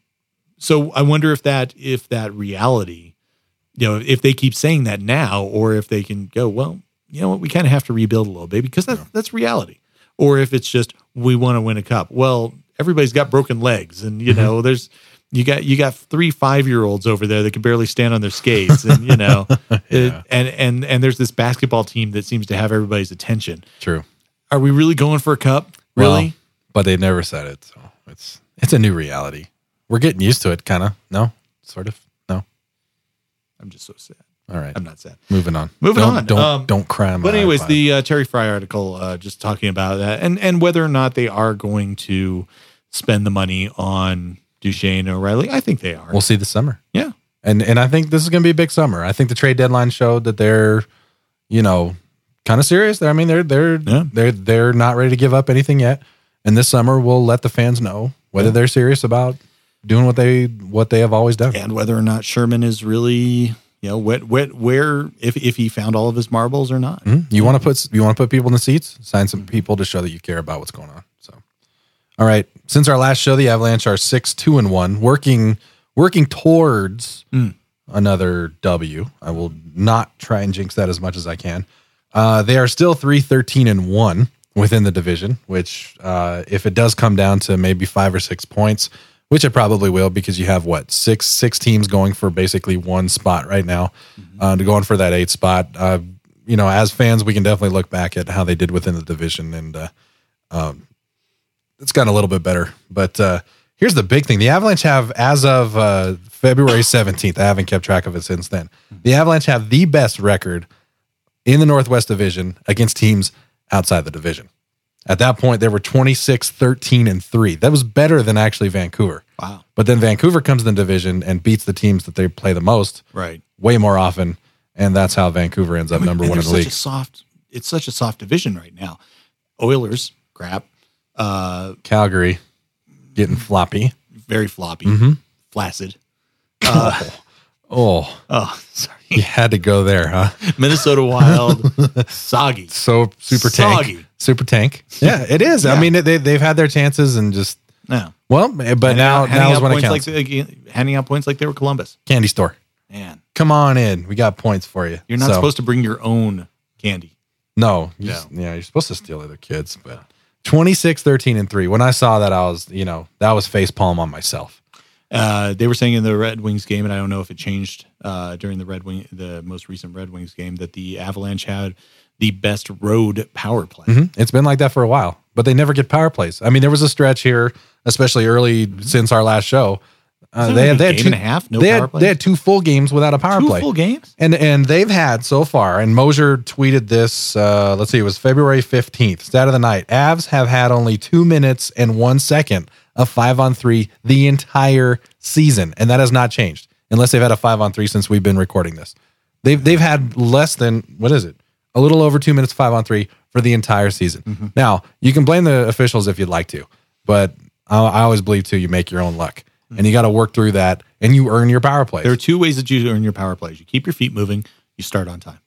So I wonder if that if that reality, you know, if they keep saying that now, or if they can go, well, you know what, we kind of have to rebuild a little bit because that's that's reality, or if it's just we want to win a cup. Well, everybody's got broken legs, and you know, there's you got you got three five year olds over there that can barely stand on their skates, and you know, it, and and and there's this basketball team that seems to have everybody's attention.
True.
Are we really going for a cup? Really?
Well, but they never said it, so it's it's a new reality. We're getting used to it, kind of. No, sort of. No.
I'm just so sad.
All right.
I'm not sad.
Moving on.
Moving
Don't-
on.
Don't
Um,
don't cry on my
But anyways,
iPod.
the uh, Terry Fry article uh, just talking about that, and and whether or not they are going to spend the money on Duchene and O'Reilly, I think they are.
we'll see this summer.
yeah,
And and I think this is going to be a big summer. I think the trade deadline showed that they're, you know, kind of serious. I mean, they're they're
Yeah.
they're they're not ready to give up anything yet. And this summer, we'll let the fans know whether
Yeah.
they're serious about doing what they what they have always done.
and whether or not Sherman is really, you know, what what where if if he found all of his marbles or not.
Mhm. You want to put you want to put people in the seats, sign some people to show that you care about what's going on. So, all right. Since our last show, the Avalanche are six two and one, working working towards
Mm.
another W. I will not try and jinx that as much as I can. Uh, they are still three thirteen and one within the division, which uh, if it does come down to maybe five or six points, which it probably will, because you have what six six teams going for basically one spot right now, uh, to going for that eighth spot. Uh, you know, as fans, we can definitely look back at how they did within the division, and uh, um, it's gotten a little bit better. But uh, here's the big thing: the Avalanche have, as of uh, February seventeenth, I haven't kept track of it since then. The Avalanche have the best record in the Northwest Division against teams outside the division. At that point, they were twenty-six, thirteen, and three. That was better than actually Vancouver.
Wow.
But then Vancouver comes in the division and beats the teams that they play the most
Right.
way more often, and that's how Vancouver ends up number
And
one in
they're
the
such
league.
a soft. it's such a soft division right now. Oilers, crap. Uh,
Calgary, getting floppy.
Very floppy.
Mm-hmm.
Flaccid. Uh,
oh.
Oh, sorry.
You had to go there, huh?
Minnesota Wild, soggy.
So super tank.
Soggy.
Super tank. Yeah, it is.
Yeah.
I mean, they, they've had their chances and just,
No.
well, but
Handing
now,
out- handing
now is
out
when it
points
counts.
like they- handing out points like they were Columbus.
Candy store.
Man,
Come on in. We got points for you.
you're not
So-
supposed to bring your own candy.
No. You
No.
just- yeah, you're supposed to steal other kids, but twenty-six, thirteen, and three. When I saw that, I was, you know, that was face palm on myself.
Uh, they were saying in the Red Wings game, and I don't know if it changed uh, during the Red Wing, the most recent Red Wings game, that the Avalanche had the best road power play.
Mhm. It's been like that for a while, but they never get power plays. I mean, there was a stretch here, especially early since our last show. Uh,
Isn't
they
it
had,
a
they had
game
two,
and a half, no
they,
power
had,
plays?
they had two full games without a power
Two
play.
full games.
And and they've had so far, and Mosier tweeted this, uh, let's see, it was February fifteenth, stat of the night. Avs have had only two minutes and one second of five on three the entire season. And that has not changed unless they've had a five on three since we've been recording this. They've, they've had less than, what is it? A little over two minutes, five on three for the entire season.
Mm-hmm.
Now, you can blame the officials if you'd like to, but I, I always believe too, you make your own luck. And you got to work through that, and you earn your power plays.
There are two ways that you earn your power plays. You keep your feet moving. You start on time.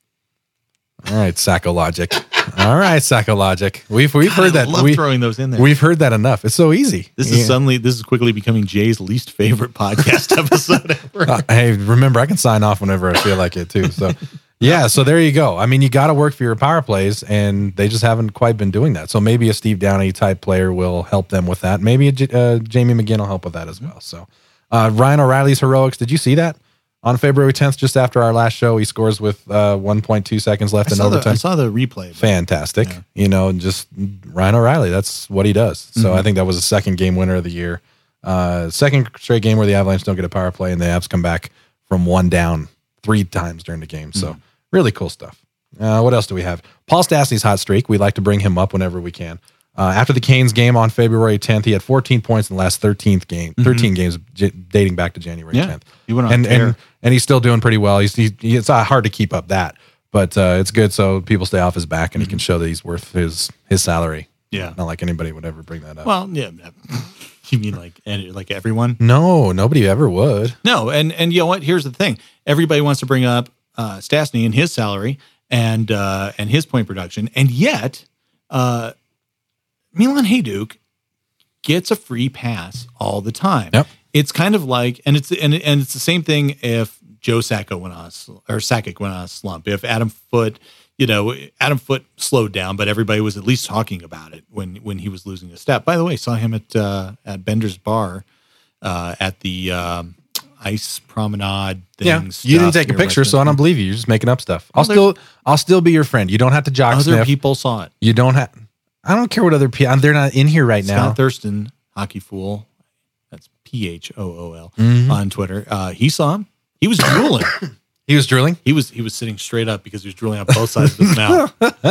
All right, Sacco Logic. All right, Sacco Logic. We've we've heard that.
I love
we,
throwing those in there.
We've heard that enough. It's so easy.
This
Yeah.
is suddenly, this is quickly becoming Jay's least favorite podcast episode ever.
Uh, hey, remember, I can sign off whenever I feel like it too. So, yeah. So there you go. I mean, you got to work for your power plays, and they just haven't quite been doing that. So maybe a Steve Downey type player will help them with that. Maybe a J- uh, Jamie McGinn will help with that as well. So, uh, Ryan O'Reilly's heroics. Did you see that? On February tenth, just after our last show, he scores with uh, one point two seconds left
I
in
saw, the, I
overtime.
saw the replay. but-
Fantastic.
Yeah.
You know, just Ryan O'Reilly. That's what he does. So
Mm-hmm.
I think that was the second game winner of the year. Uh, second straight game where the Avalanche don't get a power play and the Avs come back from one down three times during the game. So
Mm-hmm.
really cool stuff. Uh, what else do we have? Paul Stastny's hot streak. We like to bring him up whenever we can. Uh, after the Canes game on February tenth, he had fourteen points in the last thirteenth game, thirteen games j- dating back to January
Yeah.
tenth.
He went on
and,
a tear.
and and he's still doing pretty well. He's he, he- it's uh, hard to keep up that, but uh, it's good so people stay off his back and he can show that he's worth his his salary.
Yeah.
Not like anybody would ever bring that up.
Well, yeah. You mean like and like everyone?
No, nobody ever would.
No, and and you know what? Here's the thing: everybody wants to bring up uh, Stastny and his salary and uh, and his point production, and yet uh, Milan Hajduk gets a free pass all the time.
Yep.
It's kind of like, and it's and and it's the same thing if Joe Sacco went on a, sl- or Sakic went on a slump. If Adam Foote, you know, Adam Foote slowed down, but everybody was at least talking about it when when he was losing a step. By the way, saw him at uh, at Bender's Bar uh, at the um, Ice Promenade thing.
Yeah, you
stuff
didn't take a
near
picture, so I
Westminster.
don't believe you. You're just making up stuff. I'll
Oh, there-
still, I'll still be your friend. You don't have to jock
Other
sniff.
people saw it.
You don't have. I don't care what other people. They're not in here right
Scott
now.
Thurston, hockey fool. That's P H O O L
Mhm.
on Twitter. Uh, he saw him. He was drooling.
He was drilling.
He was he was sitting straight up because he was drooling on both sides of his mouth.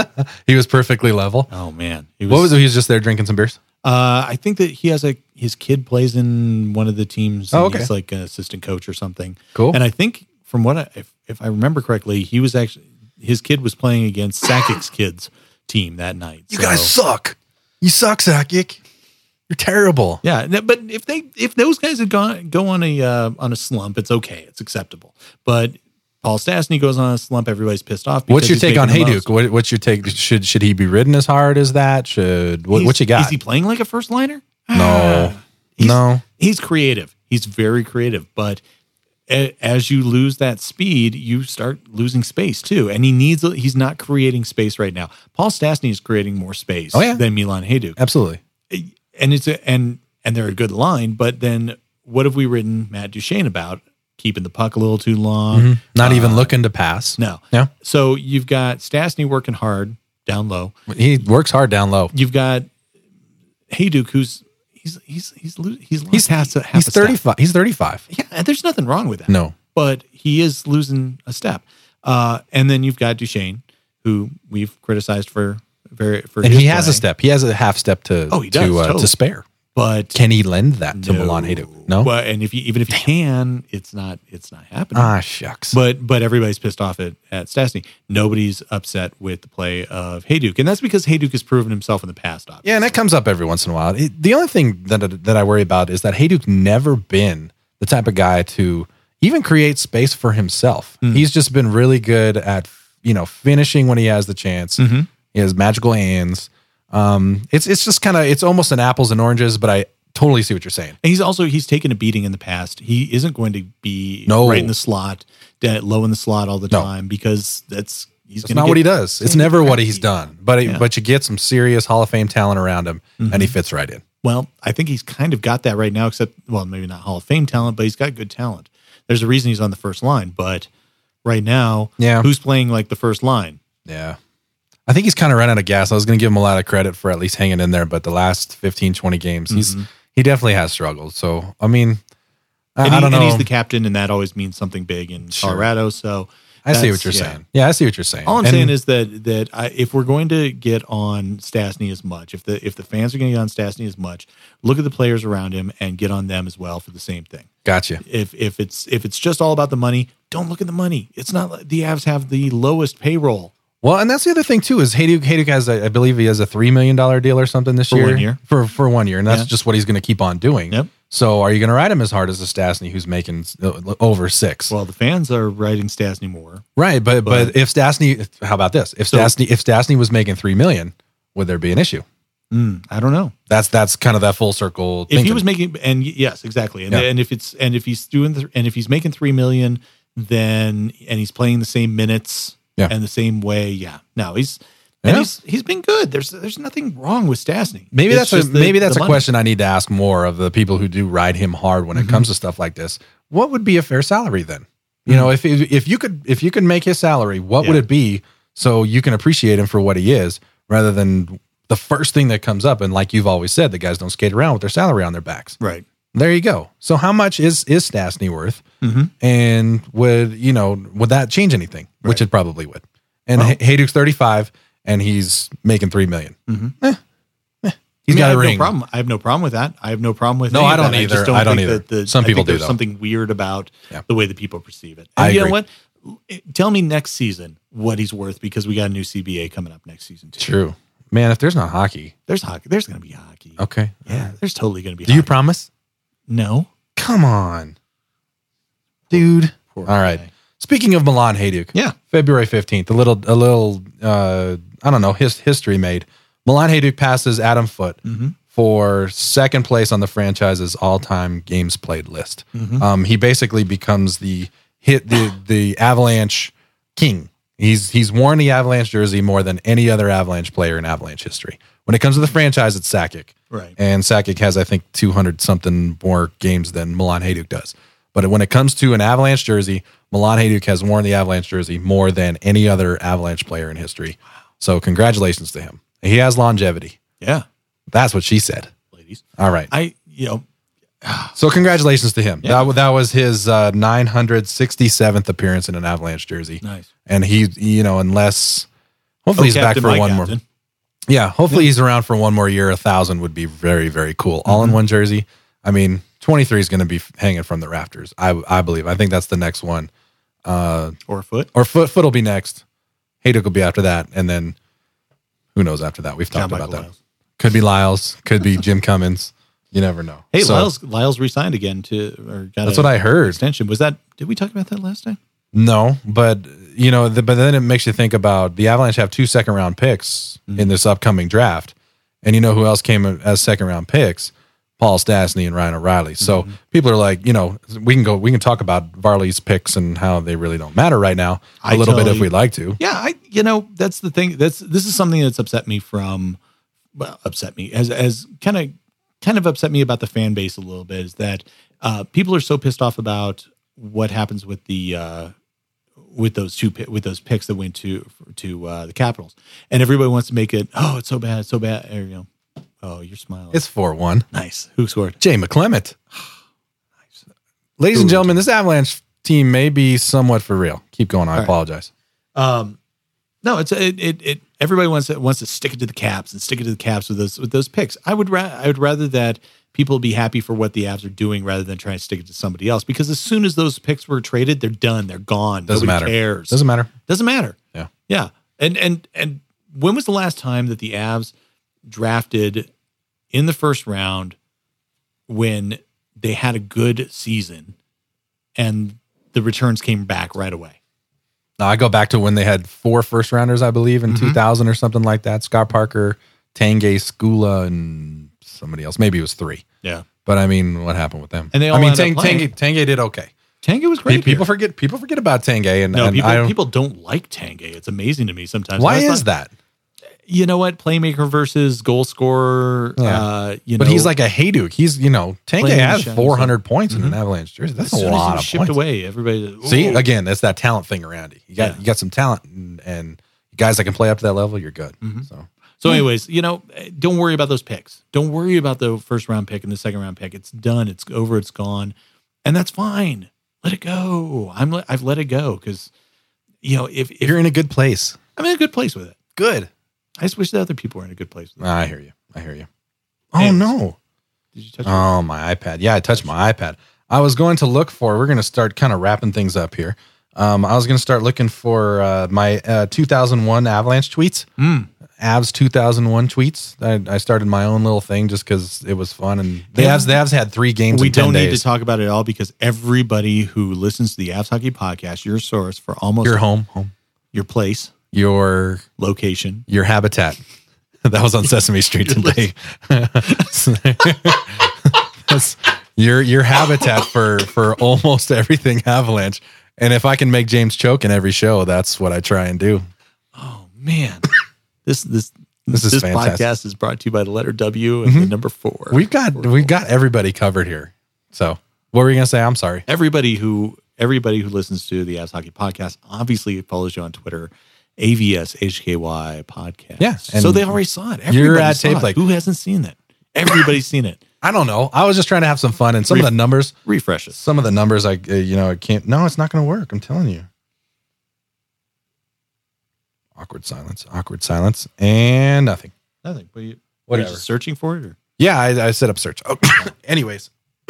He was perfectly level.
Oh man, he
What was it? He was just there drinking some beers.
Uh, I think that he has a his kid plays in one of the teams.
Oh,
and
okay.
He's like an assistant coach or something.
Cool.
And I think from what I, if if I remember correctly, he was actually his kid was playing against Sakic's kids team that night.
You
So,
guys suck. You suck, Sakic. You're terrible.
Yeah, n- but if they if those guys had gone go on a uh, on a slump, it's okay, it's acceptable. But Paul Stastny goes on a slump, everybody's pissed off.
What's
because
your
he's
take on
making the
Hayduk?
most.
What, what's your take? Should should he be ridden as hard as that? Should what,
He's-
what you got?
Is he playing like a first liner?
No,
He's-
no.
He's creative. He's very creative, but a- as you lose that speed, you start losing space too. And he needs. He's not creating space right now. Paul Stastny is creating more space
Oh, yeah.
than Milan Hajduk,
Absolutely.
and it's a, and and they're a good line. But then what have we written Matt Duchene about? Keeping the puck a little too long,
Not even
Uh,
looking to pass.
No.
Yeah.
So you've got Stastny working hard down low.
He works hard down low.
You've got Hajduk, who's he's he's he's lo- he's lost
He's
half, a- half
he's
a step.
thirty-five. He's thirty-five.
Yeah, and there's nothing wrong with that.
No.
But he is losing a step. Uh, and then you've got Duchene, who we've criticized for very for
And
his
he has a
play.
step. He has a half step to
Oh, he does,
to uh,
totally.
to spare.
But
can he lend that to
no.
Milan Hajduk? No.
Well, and if he, even if he can, it's not it's not happening.
Ah, shucks.
But but everybody's pissed off at, at Stastny. Nobody's upset with the play of Hajduk, and that's because Hajduk has proven himself in the past. Obviously.
Yeah, and that comes up every once in a while. It, the only thing that that I worry about is that Hajduk never been the type of guy to even create space for himself. Mm. He's just been really good at you know finishing when he has the chance. Mm-hmm. He has magical hands. Um, it's it's just kind of it's almost an apples and oranges, but I totally see what you're saying.
And he's also he's taken a beating in the past. He isn't going to be
no.
right in the slot, low in the slot all the
no.
time because that's he's
that's not what he does. It's never what he's done. But it,
yeah.
but you get some serious Hall of Fame talent around him, mm-hmm. and he fits right in.
Well, I think he's kind of got that right now. Except well, maybe not Hall of Fame talent, but he's got good talent. There's a reason he's on the first line, but right now,
yeah.
who's playing like the first line?
Yeah. I think he's kind of run out of gas. I was going to give him a lot of credit for at least hanging in there, but the last fifteen, twenty games, mm-hmm. he's he definitely has struggled. So, I mean, I,
and
I
he,
don't know.
And he's the captain, and that always means something big in
sure.
Colorado. So
I see what you're
yeah.
saying. Yeah, I see what you're saying.
All I'm
and,
saying is that that I, if we're going to get on Stastny as much, if the if the fans are going to get on Stastny as much, look at the players around him and get on them as well for the same thing.
Gotcha.
If if it's if it's just all about the money, don't look at the money. It's not like the Avs have the lowest payroll.
Well, and that's the other thing too is Hajduk, Hajduk has, a, I believe he has a three million dollars deal or something this
for
year.
One year.
For for one year. And that's
yeah.
just what he's going to keep on doing.
Yep.
So are you going to ride him as hard as a Stastny who's making over six?
Well, the fans are riding Stastny more.
Right. But, but, but if Stastny, how about this? If so, Stastny, if Stastny was making three million dollars, would there be an issue?
Mm, I don't know.
That's that's kind of that full circle.
If
thinking.
he was making, and yes, exactly. And,
yeah.
and if it's and if he's doing, the, and if he's making three million, then and he's playing the same minutes
yeah.
and the same way, yeah. No, he's and yeah. he's he's been good. There's there's nothing wrong with Stastny.
Maybe
it's
that's a
the,
maybe that's a
money.
question I need to ask more of the people who do ride him hard when it mm-hmm. comes to stuff like this. What would be a fair salary then? You mm-hmm. know, if if you could if you could make his salary, what yeah. would it be so you can appreciate him for what he is, rather than the first thing that comes up? And like you've always said, the guys don't skate around with their salary on their backs.
Right.
There you go. So how much is is Stastny worth?
Mm-hmm.
And would you know would that change anything? Right. Which it probably would. And well, Hajduk's thirty-five, and he's making three million.
Mm-hmm.
Eh, eh. He's
I mean,
got
I
a
have
ring.
No problem. I have no problem with that. I have no problem with.
No,
any
I
of
don't
that.
either.
I, just don't,
I don't
think
either.
That the,
Some
I
people
think
do.
There's
Though.
something weird about
yeah.
the way that people perceive it. And
I
you
agree.
know what? Tell me next season what he's worth, because we got a new C B A coming up next season too.
True, man. If there's not hockey,
there's hockey. There's going to be hockey.
Okay.
Yeah, there's totally going to be.
Do
hockey.
you promise?
No.
Come on, dude.
Poor
All right.
guy.
Speaking of Milan Hajduk,
yeah,
February fifteenth, a little, a little, uh, I don't know, his history made. Milan Hajduk passes Adam Foote
mm-hmm.
for second place on the franchise's all-time games played list.
Mm-hmm.
Um, he basically becomes the hit the the Avalanche king. He's he's worn the Avalanche jersey more than any other Avalanche player in Avalanche history. When it comes to the franchise, it's Sakic,
right?
And Sakic has, I think, two hundred something more games than Milan Hajduk does. But when it comes to an Avalanche jersey, Milan Hajduk has worn the Avalanche jersey more than any other Avalanche player in history. So congratulations to him. He has longevity.
Yeah.
That's what she said.
Ladies.
All right.
I, you know.
So congratulations to him.
Yeah.
That, that was his uh, nine hundred sixty-seventh appearance in an Avalanche jersey.
Nice.
And he, you know, unless, hopefully
oh,
he's
Captain,
back for
my
one
Captain.
more. Yeah. Hopefully yeah. he's around for one more year. A thousand would be very, very cool. Mm-hmm. All in one jersey. I mean, twenty-three is going to be hanging from the rafters. I, I believe. I think that's the next one. Uh,
or Foote.
Or Foote. Foote will be next. Hajduk will be after that. And then who knows after that? We've talked
John
about
Michael
that.
Lyles.
Could be Lyles. Could be Jim Cummins. You never know.
Hey,
so,
Lyles, Lyles resigned again to, or got
that's
a,
what I heard.
Extension. Was that, did we talk about that last time?
No, but you know, the, but then it makes you think about the Avalanche have two second round picks mm-hmm. in this upcoming draft. And you know who else came as second round picks? Paul Stastny and Ryan O'Reilly. So mm-hmm. people are like, you know, we can go, we can talk about Varley's picks and how they really don't matter right now a I little bit if we'd like to.
Yeah. I, you know, that's the thing. That's, this is something that's upset me from, well, upset me as, as kind of, kind of upset me about the fan base a little bit is that uh, people are so pissed off about what happens with the, uh, with those two, with those picks that went to, to uh, the Capitals, and everybody wants to make it, oh, it's so bad. It's so bad. Or, you know, oh, you're smiling.
It's four one.
Nice. Who scored?
Jay McClement. Nice. Ladies Ooh. and gentlemen, this Avalanche team may be somewhat for real. Keep going. I All apologize.
Right. Um, no, it's it, it it everybody wants to, wants to stick it to the Caps and stick it to the Caps with those with those picks. I would ra- I would rather that people be happy for what the Avs are doing rather than trying to stick it to somebody else. Because as soon as those picks were traded, they're done. They're gone.
Doesn't
Nobody
matter.
cares.
Doesn't matter.
Doesn't matter.
Yeah.
Yeah. And and and when was the last time that the Avs drafted in the first round when they had a good season and the returns came back right away?
No, I go back to when they had four first rounders, I believe, in
Mm-hmm.
two thousand or something like that. Scott Parker, Tanguay, Skula, and somebody else. Maybe it was three.
Yeah.
But I mean, what happened with them?
And they all
I mean,
ended up
Tang,
playing.
Tanguay, Tanguay did okay.
Tanguay was
Pe-
great.
People
here.
forget people forget about Tanguay, and,
No,
and
people
I don't,
people don't like Tanguay. It's amazing to me sometimes.
why
That's
is
not-
that?
You know what? Playmaker versus goal scorer.
Yeah.
Uh, you
But
know,
he's like a Hayduk. He's you know Tanguay
Playing in the
has
shadows,
four hundred points in
Mhm.
an Avalanche jersey. That's
as
a
soon as he
lot
was
of
shipped
points.
away, everybody.
See,
"Ooh."
again, that's that talent thing around you. You got
Yeah.
you got some talent, and, and guys that can play up to that level, you're good.
Mhm.
So
So, anyways, you know, don't worry about those picks. Don't worry about the first round pick and the second round pick. It's done. It's over. It's gone, and that's fine. Let it go. I'm. le- I've let it go because, you know, if, if
you're in a good place.
I'm in a good place with it.
Good.
I just wish that other people were in a good place with it.
I hear you. I hear you. Oh
Anyways.
no.
Did you touch? it?
Oh, my iPad. Yeah, I touched my iPad. I was going to look for, we're going to start kind of wrapping things up here. Um, I was going to start looking for uh, my uh, two thousand one Avalanche tweets,
Mm.
Avs two thousand one tweets. I, I started my own little thing just because it was fun. And the
Yeah.
Avs, the Avs had three games
We
in ten
don't need
days.
to talk about it at all because everybody who listens to the Avs Hockey Podcast, your source for almost
Your home, home,
your place,
your
location.
your habitat. That was on Sesame Street today. That's your your habitat for for almost everything Avalanche. And if I can make James choke in every show, that's what I try and do.
Oh man, this this
This is
this
fantastic.
podcast is brought to you by the letter W and the number four.
We've got we've got everybody covered here. So what were you gonna say? I'm sorry.
everybody who everybody who listens to the Avs Hockey Podcast obviously follows you on Twitter. A V S H K Y podcast.
Yeah,
so
and
they already saw it.
you're
Everybody
at
saw
Tape
it.
Lake.
Who hasn't seen it? Everybody's seen it.
I don't know. I was just trying to have some fun, and some of
Ref-
the numbers,
Refresh it.
some of the numbers, I uh, you know, I can't. No, it's not going to work. I'm telling you. Awkward silence. Awkward silence, and nothing.
Nothing. But you, were you
Whatever.
just searching for it? Or?
Yeah, I, I set up search. Oh, anyways,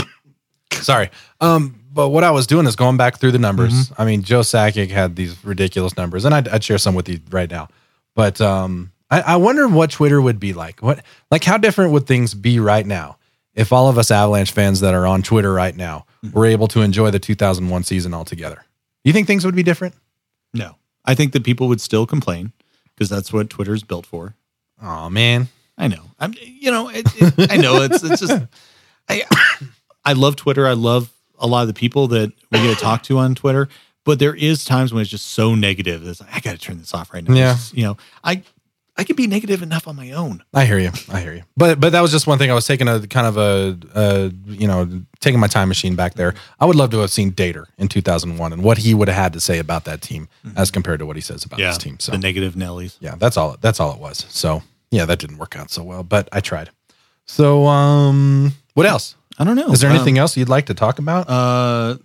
sorry. Um, but what I was doing is going back through the numbers.
Mm-hmm.
I mean, Joe Sakic had these ridiculous numbers, and I'd, I'd share some with you right now. But um, I, I wonder what Twitter would be like. What, like, how different would things be right now if all of us Avalanche fans that are on Twitter right now
Mm-hmm.
were able to enjoy the two thousand one season altogether? Do you think things would be different?
No. I think that people would still complain because that's what Twitter's built for.
Oh man,
I know. I'm. You know. It, it, I know. It's. It's just. I. I love Twitter. I love a lot of the people that we get to talk to on Twitter. But there is times when it's just so negative. It's like I got to turn this off right now.
Yeah.
It's just, you know. I. I can be negative enough on my own.
I hear you. I hear you. But but that was just one thing. I was taking a kind of a, a you know taking my time machine back there. I would love to have seen Dater in two thousand one and what he would have had to say about that team as compared to what he says about this team. So
the negative Nellies.
yeah, that's all. That's all it was. So yeah, that didn't work out so well, but I tried. So um, what else?
I don't know.
Is there
Um,
anything else you'd like to talk about?
Uh,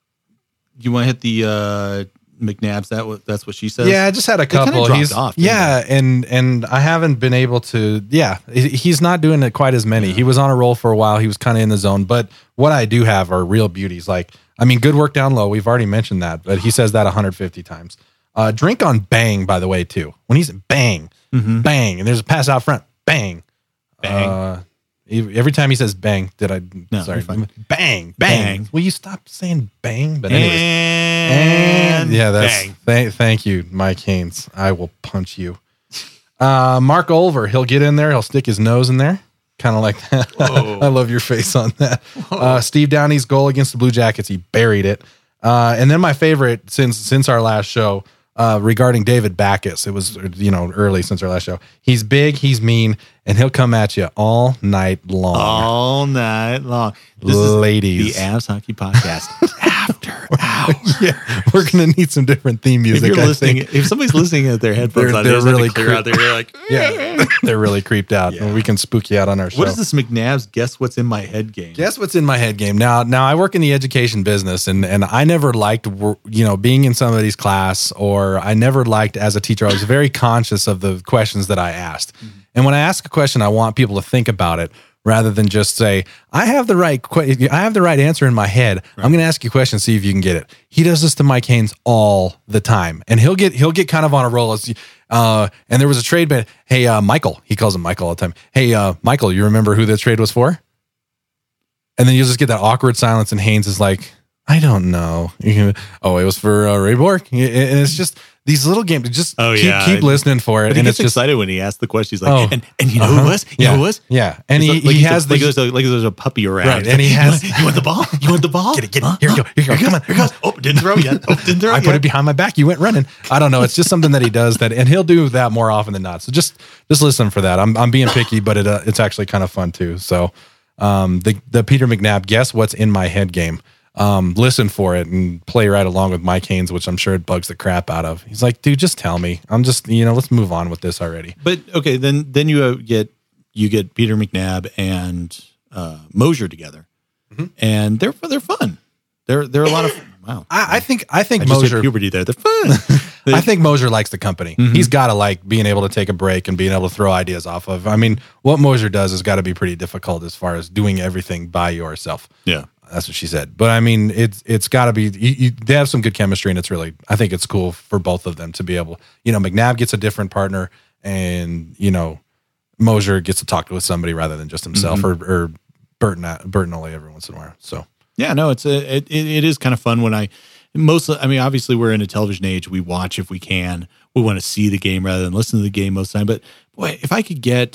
you want to hit the uh, McNabbs? That wa- that's what she says.
Yeah, I just had a
kinda
couple.
dropped
He's
off, didn't
yeah, and and I haven't been able to. Yeah, he- he's not doing it quite as many. He was on a roll for a while. He was kind of in the zone. But what I do have are real beauties. Like, I mean, good work down low. We've already mentioned that, but he says that one hundred fifty times. Uh, drink on bang, by the way, too. When he's bang,
Mhm.
bang, and there's a pass out front, bang,
Bang.
Uh, every time he says bang, did I?
No,
sorry,
you're fine.
bang, bang,
Bang.
Will you stop saying bang? But anyways.
And,
And yeah, that's
bang.
th- thank you, Mike Haynes. I will punch you. Uh, Mark Olver, he'll get in there. He'll stick his nose in there, kind of like that.
Whoa.
I love your face on that. Uh, Steve Downey's goal against the Blue Jackets, he buried it. Uh, and then my favorite since since our last show uh, regarding David Backus. It was you know early since our last show. He's big, he's mean, and he'll come at you all night long.
all night long. This
Ladies.
is the Avs Hockey Podcast. After hours.
Yeah, we're gonna need some different theme music.
If you're
I
listening,
think.
if somebody's listening at their headphones
They're-
on,
they're
they just have to
really
clear
cre-
out there. You're like,
Yeah, they're really creeped out,
Yeah.
and we can spook you out on our show.
what is this McNabb's Guess What's in My Head game?
Guess what's in my head game now? Now I work in the education business, and and I never liked wor- you know being in somebody's class, or I never liked as a teacher. I was very conscious of the questions that I asked, mm-hmm. and when I ask a question, I want people to think about it rather than just say I have the right que- I have the right answer in my head. Right. I'm going to ask you a question, see if you can get it. He does this to Mike Haynes all the time, and he'll get he'll get kind of on a roll. As, uh, and there was a trade, but hey, uh, Michael, he calls him Michael all the time. Hey, uh, Michael, you remember who the trade was for? And then you'll just get that awkward silence, and Haynes is like, I don't know. Oh, it was for uh, Ray Bork. And it's just these little games. Just
oh,
keep,
yeah.
keep listening for it.
But he
and
gets
it's just
excited when he asks the question. He's like,
oh,
and, and you know
uh-huh.
who it was? You
yeah.
know who it was?
Yeah. And
it's
he,
like, like
he has
like,
the,
there's a, like there's a puppy around.
Right. And he has,
you want the ball? You want the ball?
Get it, get it.
Huh?
Here we go. Here we go.
Here
Come on.
Here goes. Oh, didn't throw yet. Oh, didn't throw
I
yet.
put it behind my back. You went running. I don't know. It's just something that he does that, and he'll do that more often than not. So just, just listen for that. I'm, I'm being picky, but it, uh, it's actually kind of fun too. So, um, the, the Peter McNabb, Guess What's in My Head game. Um, listen for it and play right along with Mike Haynes, which I'm sure it bugs the crap out of. He's like, dude, just tell me. I'm just, you know, let's move on with this already.
But okay, then then you uh, get you get Peter McNabb and uh, Mosier together, mm-hmm. and they're they're fun. They're they're a lot of wow.
I, I think I think
I just
Mosier
hit puberty there. They're fun.
I think Mosier likes the company.
Mm-hmm.
He's got to like being able to take a break and being able to throw ideas off of. I mean, what Mosier does has got to be pretty difficult as far as doing everything by yourself.
Yeah.
That's what she said. But I mean, it's it's got to be. You, you, they have some good chemistry, and it's really. I think it's cool for both of them to be able. You know, McNabb gets a different partner, and you know, Mosier gets to talk with somebody rather than just himself, mm-hmm. or, or Burton Burton only every once in a while. So
yeah, no, it's a it, it is kind of fun when I mostly. I mean, obviously, we're in a television age. We watch if we can. We want to see the game rather than listen to the game most of the time. But boy, if I could get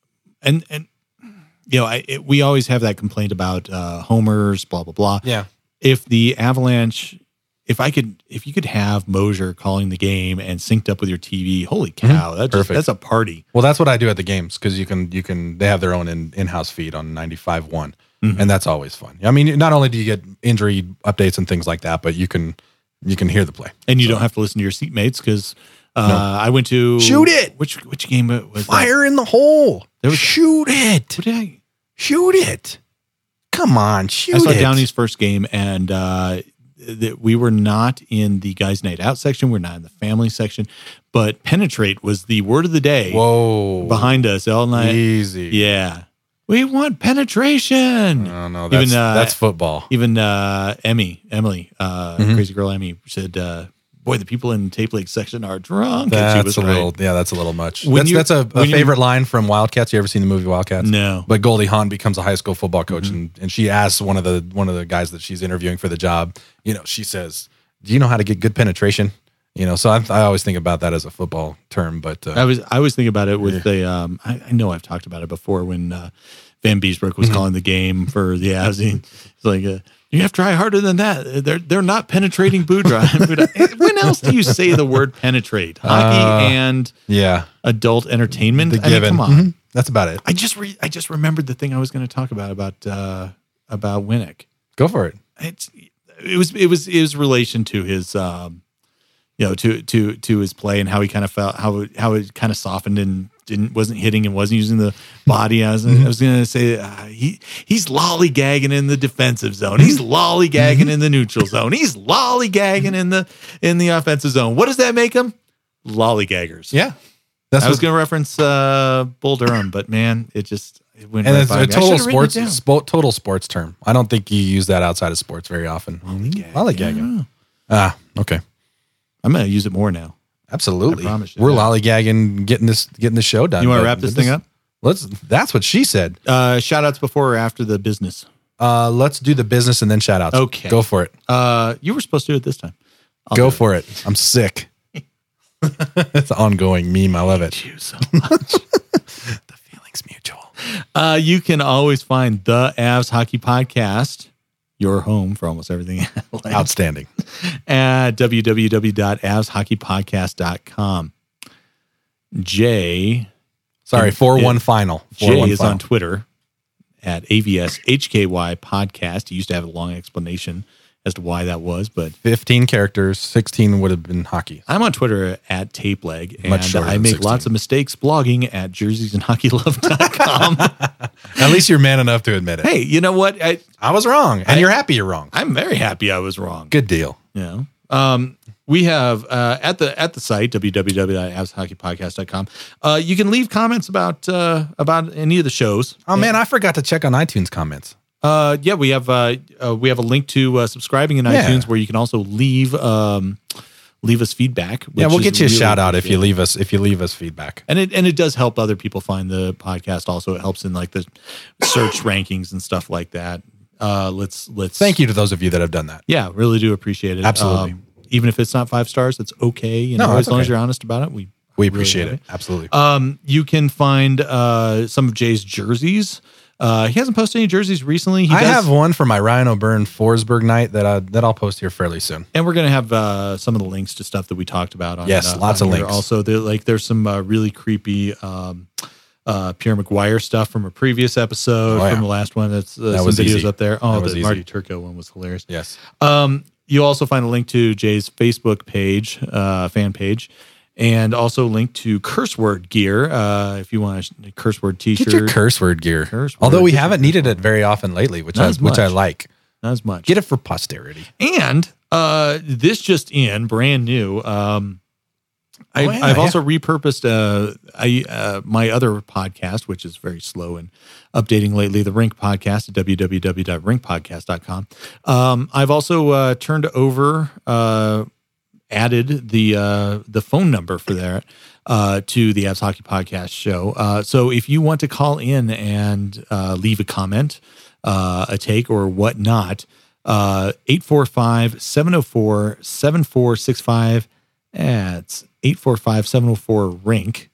and and. You know, I, it, we always have that complaint about uh, homers, blah, blah, blah.
Yeah.
If the Avalanche, if I could, if you could have Mosier calling the game and synced up with your T V, holy cow, mm-hmm. that's, just, that's a party.
Well, that's what I do at the games because you can, you can, they have their own in, in-house feed on ninety-five point one, mm-hmm. and that's always fun. I mean, not only do you get injury updates and things like that, but you can, you can hear the play.
And you
so.
don't have to listen to your seatmates because uh,
no.
I went to.
Shoot it!
Which which game was
Fire
that?
in the hole.
There was,
Shoot it!
What did I?
Shoot it. Come on, shoot it.
I saw it. Downey's first game, and uh, th- we were not in the guys' night out section. We're not in the family section. But penetrate was the word of the day.
Whoa.
Behind us all night.
Easy.
Yeah. We want penetration.
Oh, no, that's, even, uh, that's football.
Even uh, Emmy, Emily, uh, mm-hmm. crazy girl Emmy, said, uh, boy, the people in Tape Lake section are drunk.
That's
and she was
a
right.
little, yeah, that's a little much.
When
That's,
you,
that's a, a favorite
you,
line from Wildcats. You ever seen the movie Wildcats?
No.
But Goldie Hawn becomes a high school football coach,
mm-hmm.
and, and she asks one of the one of the guys that she's interviewing for the job. You know, she says, "Do you know how to get good penetration?" You know, so I, I always think about that as a football term. But uh,
I was I always think about it with yeah. the. Um, I, I know I've talked about it before when uh, Van Beesbrook was mm-hmm. calling the game for the Avs. It's like. Uh, You have to try harder than that. They're they're not penetrating Boudreaux. When else do you say the word penetrate? Hockey uh, and
yeah,
adult entertainment.
The
I
given.
mean, come on,
mm-hmm. That's about it.
I just re- I just remembered the thing I was going to talk about about uh, about Winnick.
Go for it.
It's it was it was his relation to his um, you know to to to his play and how he kind of felt how it, how it kind of softened and didn't wasn't hitting and wasn't using the body. I was I was going to say uh, he he's lollygagging in the defensive zone. He's lollygagging in the neutral zone. He's lollygagging in the in the offensive zone. What does that make him? Lollygaggers.
Yeah,
that's I was going to reference uh, Bull Durham, but man, it just it went
and
right
it's
by
a
me.
total sports spo- total sports term. I don't think you use that outside of sports very often. Lollygagging. Lollygagging. Ah, okay.
I'm going to use it more now.
Absolutely.
You,
We're
yeah.
lollygagging getting this getting the show done.
You want to wrap this thing up?
Let's that's what she said.
Uh shout outs before or after the business.
Uh let's do the business and then shout outs.
Okay.
Go for it.
Uh you were supposed to do it this time.
I'll Go for it. it. I'm sick. It's an ongoing meme. I love it.
Thank you so much.
The feeling's mutual.
Uh you can always find the Avs Hockey Podcast, your home for almost everything.
Outstanding.
At w w w dot avs hockey podcast dot com. Jay.
Sorry, four one final.
Jay is final. On Twitter at A V S H K Y podcast. He used to have a long explanation as to why that was, but
fifteen characters, sixteen would have been hockey.
I'm on Twitter at Tape Leg, and
Much shorter
I
than
make
sixteen.
lots of mistakes blogging at jerseys and hockey love dot com.
At least you're man enough to admit it.
Hey, you know what? I,
I was wrong, and
I-
you're happy you're wrong.
I'm very happy I was wrong.
Good deal.
You know, um, we have uh, at the at the site w w w dot avs hockey podcast dot com. Uh, you can leave comments about uh, about any of the shows.
Oh man, I forgot to check on iTunes comments.
Uh, yeah, we have uh, uh, we have a link to uh, subscribing in
Yeah.
iTunes where you can also leave um, leave us feedback.
Yeah,
which
we'll
is
get you a
really
shout out if you
appreciated.
leave us if you leave us feedback.
And it and it does help other people find the podcast. Also, it helps in like the search rankings and stuff like that. Uh, let's let's
Thank you to those of you that have done that.
Yeah, really do appreciate it.
Absolutely.
Um, even if it's not five stars, it's okay. You know,
No,
as
that's
long as
okay.
you're honest about it, we
We
really
appreciate
love
it. Absolutely.
Um, you can find uh, some of Jay's jerseys. Uh, he hasn't posted any jerseys recently. He
I
does,
have one for my Ryan O'Byrne Forsberg night that I, that I'll post here fairly soon.
and we're gonna have uh, some of the links to stuff that we talked about. On,
Yes,
uh,
lots
on
of
here.
links.
Also, there, like there's some uh, really creepy um, uh, Pierre McGuire stuff from a previous episode
Oh, yeah.
from the last one. That's uh,
That
some
was
videos
easy.
up there. Oh,
That was
the
easy.
Marty Turco one was hilarious.
Yes.
Um, you'll also find a link to Jay's Facebook page, uh, fan page, and also a link to curse word gear. Uh, if you want a curse word T-shirt,
Get your curse word gear.
Curse word.
Although we
Get your
haven't
curse
needed
word.
it very often lately, which
Not
I
as
which I
much.
like.
not as much.
Get it for posterity.
And uh, this just in, brand new. Um, I,
Oh, yeah,
I've
yeah.
also repurposed uh, I, uh, my other podcast, which is very slow in updating lately, the Rink Podcast at w w w dot rink podcast dot com. Um, I've also uh, turned over, uh, added the uh, the phone number for that uh, to the Avs Hockey Podcast show. Uh, so if you want to call in and uh, leave a comment, uh, a take, or whatnot, uh, eight four five, seven oh four, seven four six five. That's eight four five, seven oh four, RINK.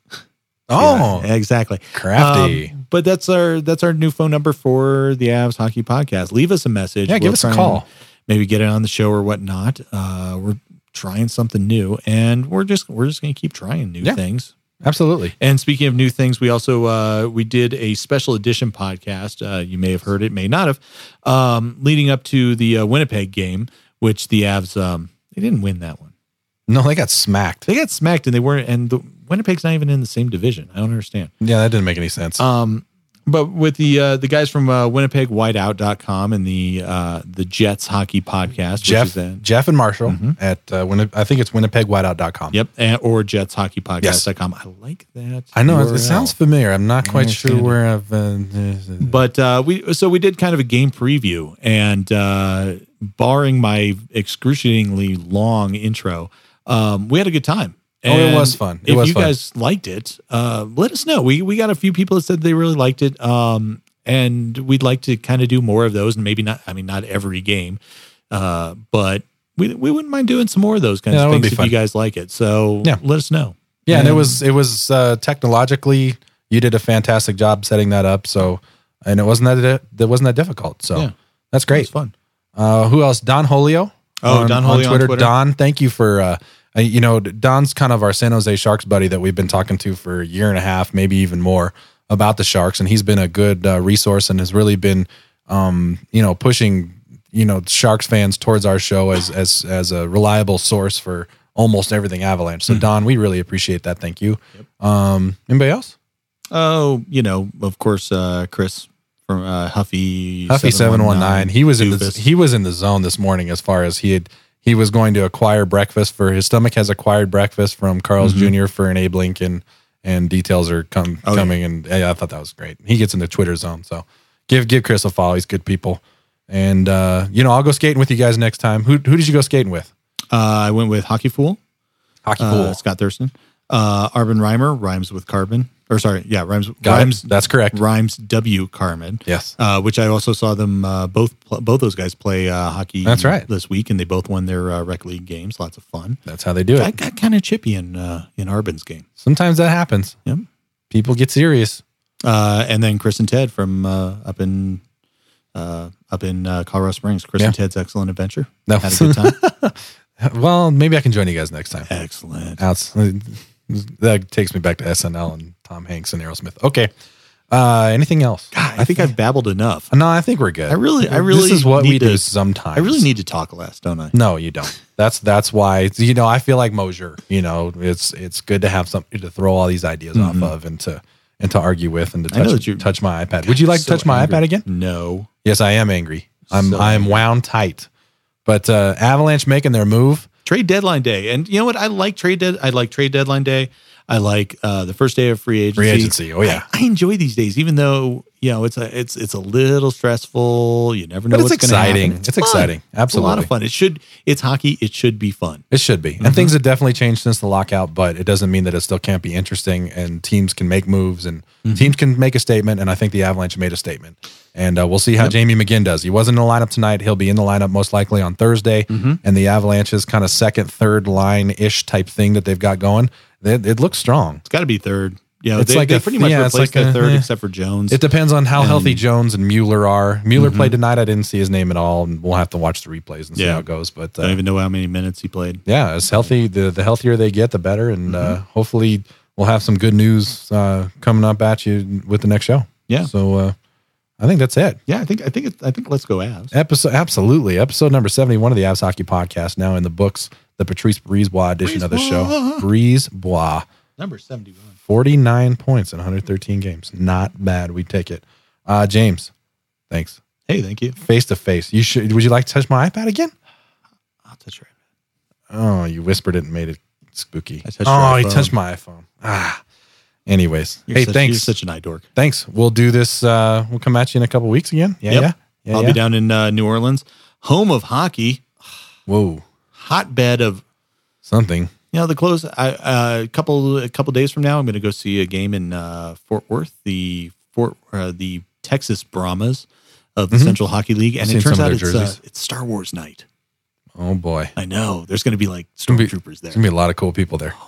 Oh,
Yeah, exactly.
crafty.
Um, but that's our that's our new phone number for the Avs Hockey Podcast. Leave us a message.
Yeah, give us a
try and
call.
Maybe get it on the show or whatnot. Uh, we're trying something new, and we're just we're just going to keep trying new
Yeah.
things.
Absolutely.
And speaking of new things, we also uh, we did a special edition podcast. Uh, you may have heard it, may not have, um, leading up to the uh, Winnipeg game, which the Avs um, they didn't win that one.
No, they got smacked.
They got smacked, and they weren't. And the Winnipeg's not even in the same division. I don't understand.
Yeah, that didn't make any sense.
Um, but with the uh, the guys from uh, Winnipeg Whiteout dot com and the uh, the Jets Hockey Podcast,
Jeff,
which is then,
Jeff and Marshall
Mhm.
at uh, Winni- I think it's winnipeg whiteout dot com.
yep, and, or Jets Hockey Podcast
Yes.
dot com. I like that.
I know it,
U R L.
it sounds familiar. I'm not quite sure
understand it.
where I've. Uh,
But uh, we so we did kind of a game preview, and uh, barring my excruciatingly long intro, um, we had a good time.
Oh, it
And
was fun. It
if
was
you
fun.
guys liked it, uh, let us know. We we got a few people that said they really liked it, um, and we'd like to kind of do more of those. And maybe not. I mean, not every game, uh, but we we wouldn't mind doing some more of those kinds
Yeah, that
of
would
things
be
if
fun.
you guys like it. So
Yeah.
let us know.
yeah, and it was it was uh, technologically you did a fantastic job setting that up. So and it wasn't that that wasn't that difficult. So
Yeah.
that's
It
great.
was fun.
Uh, who else? Don Holio.
Oh, Don Holio on Twitter.
Don, thank you for, uh, uh, you know, Don's kind of our San Jose Sharks buddy that we've been talking to for a year and a half, maybe even more about the Sharks. And he's been a good uh, resource and has really been, um, you know, pushing, you know, Sharks fans towards our show as, as, as a reliable source for almost everything Avalanche. So Don, we really appreciate that. Thank you. Um, anybody else?
Oh, you know, of course, uh, Chris from uh, Huffy
Huffy seven one nine. He was in the
Doofus.
he was in the zone this morning as far as he had he was going to acquire breakfast for his stomach has acquired breakfast from Carl's
Mhm.
Junior for enabling and and details are come
Oh, yeah.
coming and yeah, I thought that was great. He gets in the Twitter zone, so give give Chris a follow. He's good people, and uh, you know I'll go skating with you guys next time. Who who did you go skating with?
Uh, I went with Hockey Fool,
Hockey
uh,
Fool.
Scott Thurston. Uh, Arvin Reimer rhymes with Carbon, or sorry, yeah, rhymes
Got it.
rhymes
That's correct.
rhymes W Carmen.
Yes.
Uh, which I also saw them uh, both pl- both those guys play uh, hockey.
That's right.
This week, and they both won their uh, rec league games. Lots of fun.
That's how they do
I
it.
got kind of chippy in uh, in Arbin's game.
Sometimes that happens.
Yep.
People get serious.
Uh, and then Chris and Ted from uh, up in uh, up in uh, Colorado Springs. Chris
Yeah.
and Ted's Excellent Adventure.
That
Had
was-
a good time.
Well, maybe I can join you guys next time.
Excellent.
Outs- that takes me back to S N L and Tom Hanks and Aerosmith. Okay. Uh, anything else?
God, I think I've babbled enough.
No, I think we're good.
I really, I really.
This is what
need
we
to,
do sometimes.
I really need to talk less, don't I?
No, you don't. That's that's why you know I feel like Mosier. You know, it's it's good to have something to throw all these ideas
Mm-hmm.
off of and to and to argue with and to
I know
touch
that you're-
touch my iPad.
God,
Would you like
so
to touch my
angry.
iPad again?
No.
Yes, I am angry. I'm
So
I am
angry.
wound tight. But uh, Avalanche making their move.
Trade deadline day, and you know what? I like trade dead. I like trade deadline day. I like uh, the first day of free agency.
Free agency. Oh yeah.
I, I enjoy these days, even though you know it's a it's it's a little stressful. You never know
But it's
what's gonna
exciting.
happen.
It's
fun.
exciting.
It's a lot
Absolutely.
of fun. It should. It's hockey. It should be fun.
It should be. And things have definitely changed since the lockout, but it doesn't mean that it still can't be interesting and teams can make moves and teams can make a statement. And I think the Avalanche made a statement. And uh, we'll see how Jamie McGinn does. He wasn't in the lineup tonight. He'll be in the lineup most likely on Thursday. And the Avalanche's kind of second, third line-ish type thing that they've got going, it, it looks strong.
It's got to be third. You know,
It's
they,
like
they
a-
pretty much
yeah, it's
replaced
like
their
a-
third,
eh.
except for Jones.
It depends on how
And-
healthy Jones and Mueller are. Mueller played tonight. I didn't see his name at all, and we'll have to watch the replays and see
Yeah.
how it goes. But
I don't
uh,
even know how many minutes he played.
yeah, it's healthy. The the healthier they get, the better. And uh, hopefully, we'll have some good news uh, coming up at you with the next show.
Yeah.
So uh, I think that's it.
Yeah, I think I think it, I think let's go Avs.
Episode absolutely episode number seventy-one of the Avs Hockey Podcast now in the books. The Patrice Brisebois edition of the show. Brisebois.
Number seventy-one.
forty-nine points in one hundred thirteen games. Not bad. We take it. Uh, James, thanks.
Hey, thank you.
Face to face. You should. Would you like to touch my iPad again?
I'll touch your
Oh, you whispered it and made it spooky.
I touched your
oh, he
iPhone.
touched my iPhone. Ah. Anyways,
You're
hey,
such,
thanks.
You're such an eye dork.
Thanks. We'll do this. Uh, we'll come at you in a couple weeks again. Yeah,
Yep.
yeah, yeah.
I'll
yeah.
be down in uh, New Orleans, home of hockey,
Whoa,
hotbed of
something.
you know the close. I, uh, a couple a couple days from now, I'm going to go see a game in uh, Fort Worth, the Fort uh, the Texas Brahmas of the Central Hockey League, and
Seen
it turns
some of
out
their
it's uh,
jerseys.
it's Star Wars night.
Oh boy,
I know. There's going to be like
gonna be-
stormtroopers there.
there's gonna be a lot of cool people there.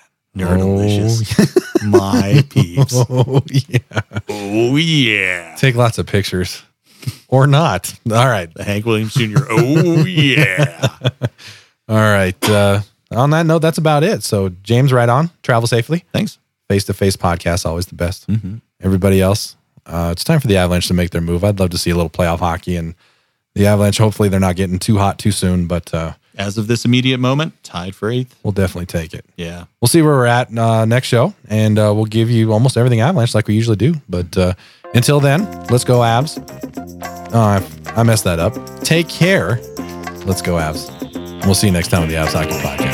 Nerdalicious. My peeps.
Oh yeah.
Oh yeah.
Take lots of pictures, or not. All right.
The Hank Williams Junior Oh yeah.
All right. Uh, on that note, that's about it. So, James, right on. Travel safely.
Thanks.
Face to face podcast, always the best.
Mm-hmm.
Everybody else, uh, it's time for the Avalanche to make their move. I'd love to see a little playoff hockey, and the Avalanche. Hopefully, they're not getting too hot too soon, but uh,
As of this immediate moment, tied for eighth.
we'll definitely take it.
Yeah.
We'll see where we're at uh, next show, and uh, we'll give you almost everything Avalanche like we usually do. But uh, until then, let's go Avs. Oh, I, I messed that up. Take care. Let's go Avs. We'll see you next time on the Avs Hockey Podcast.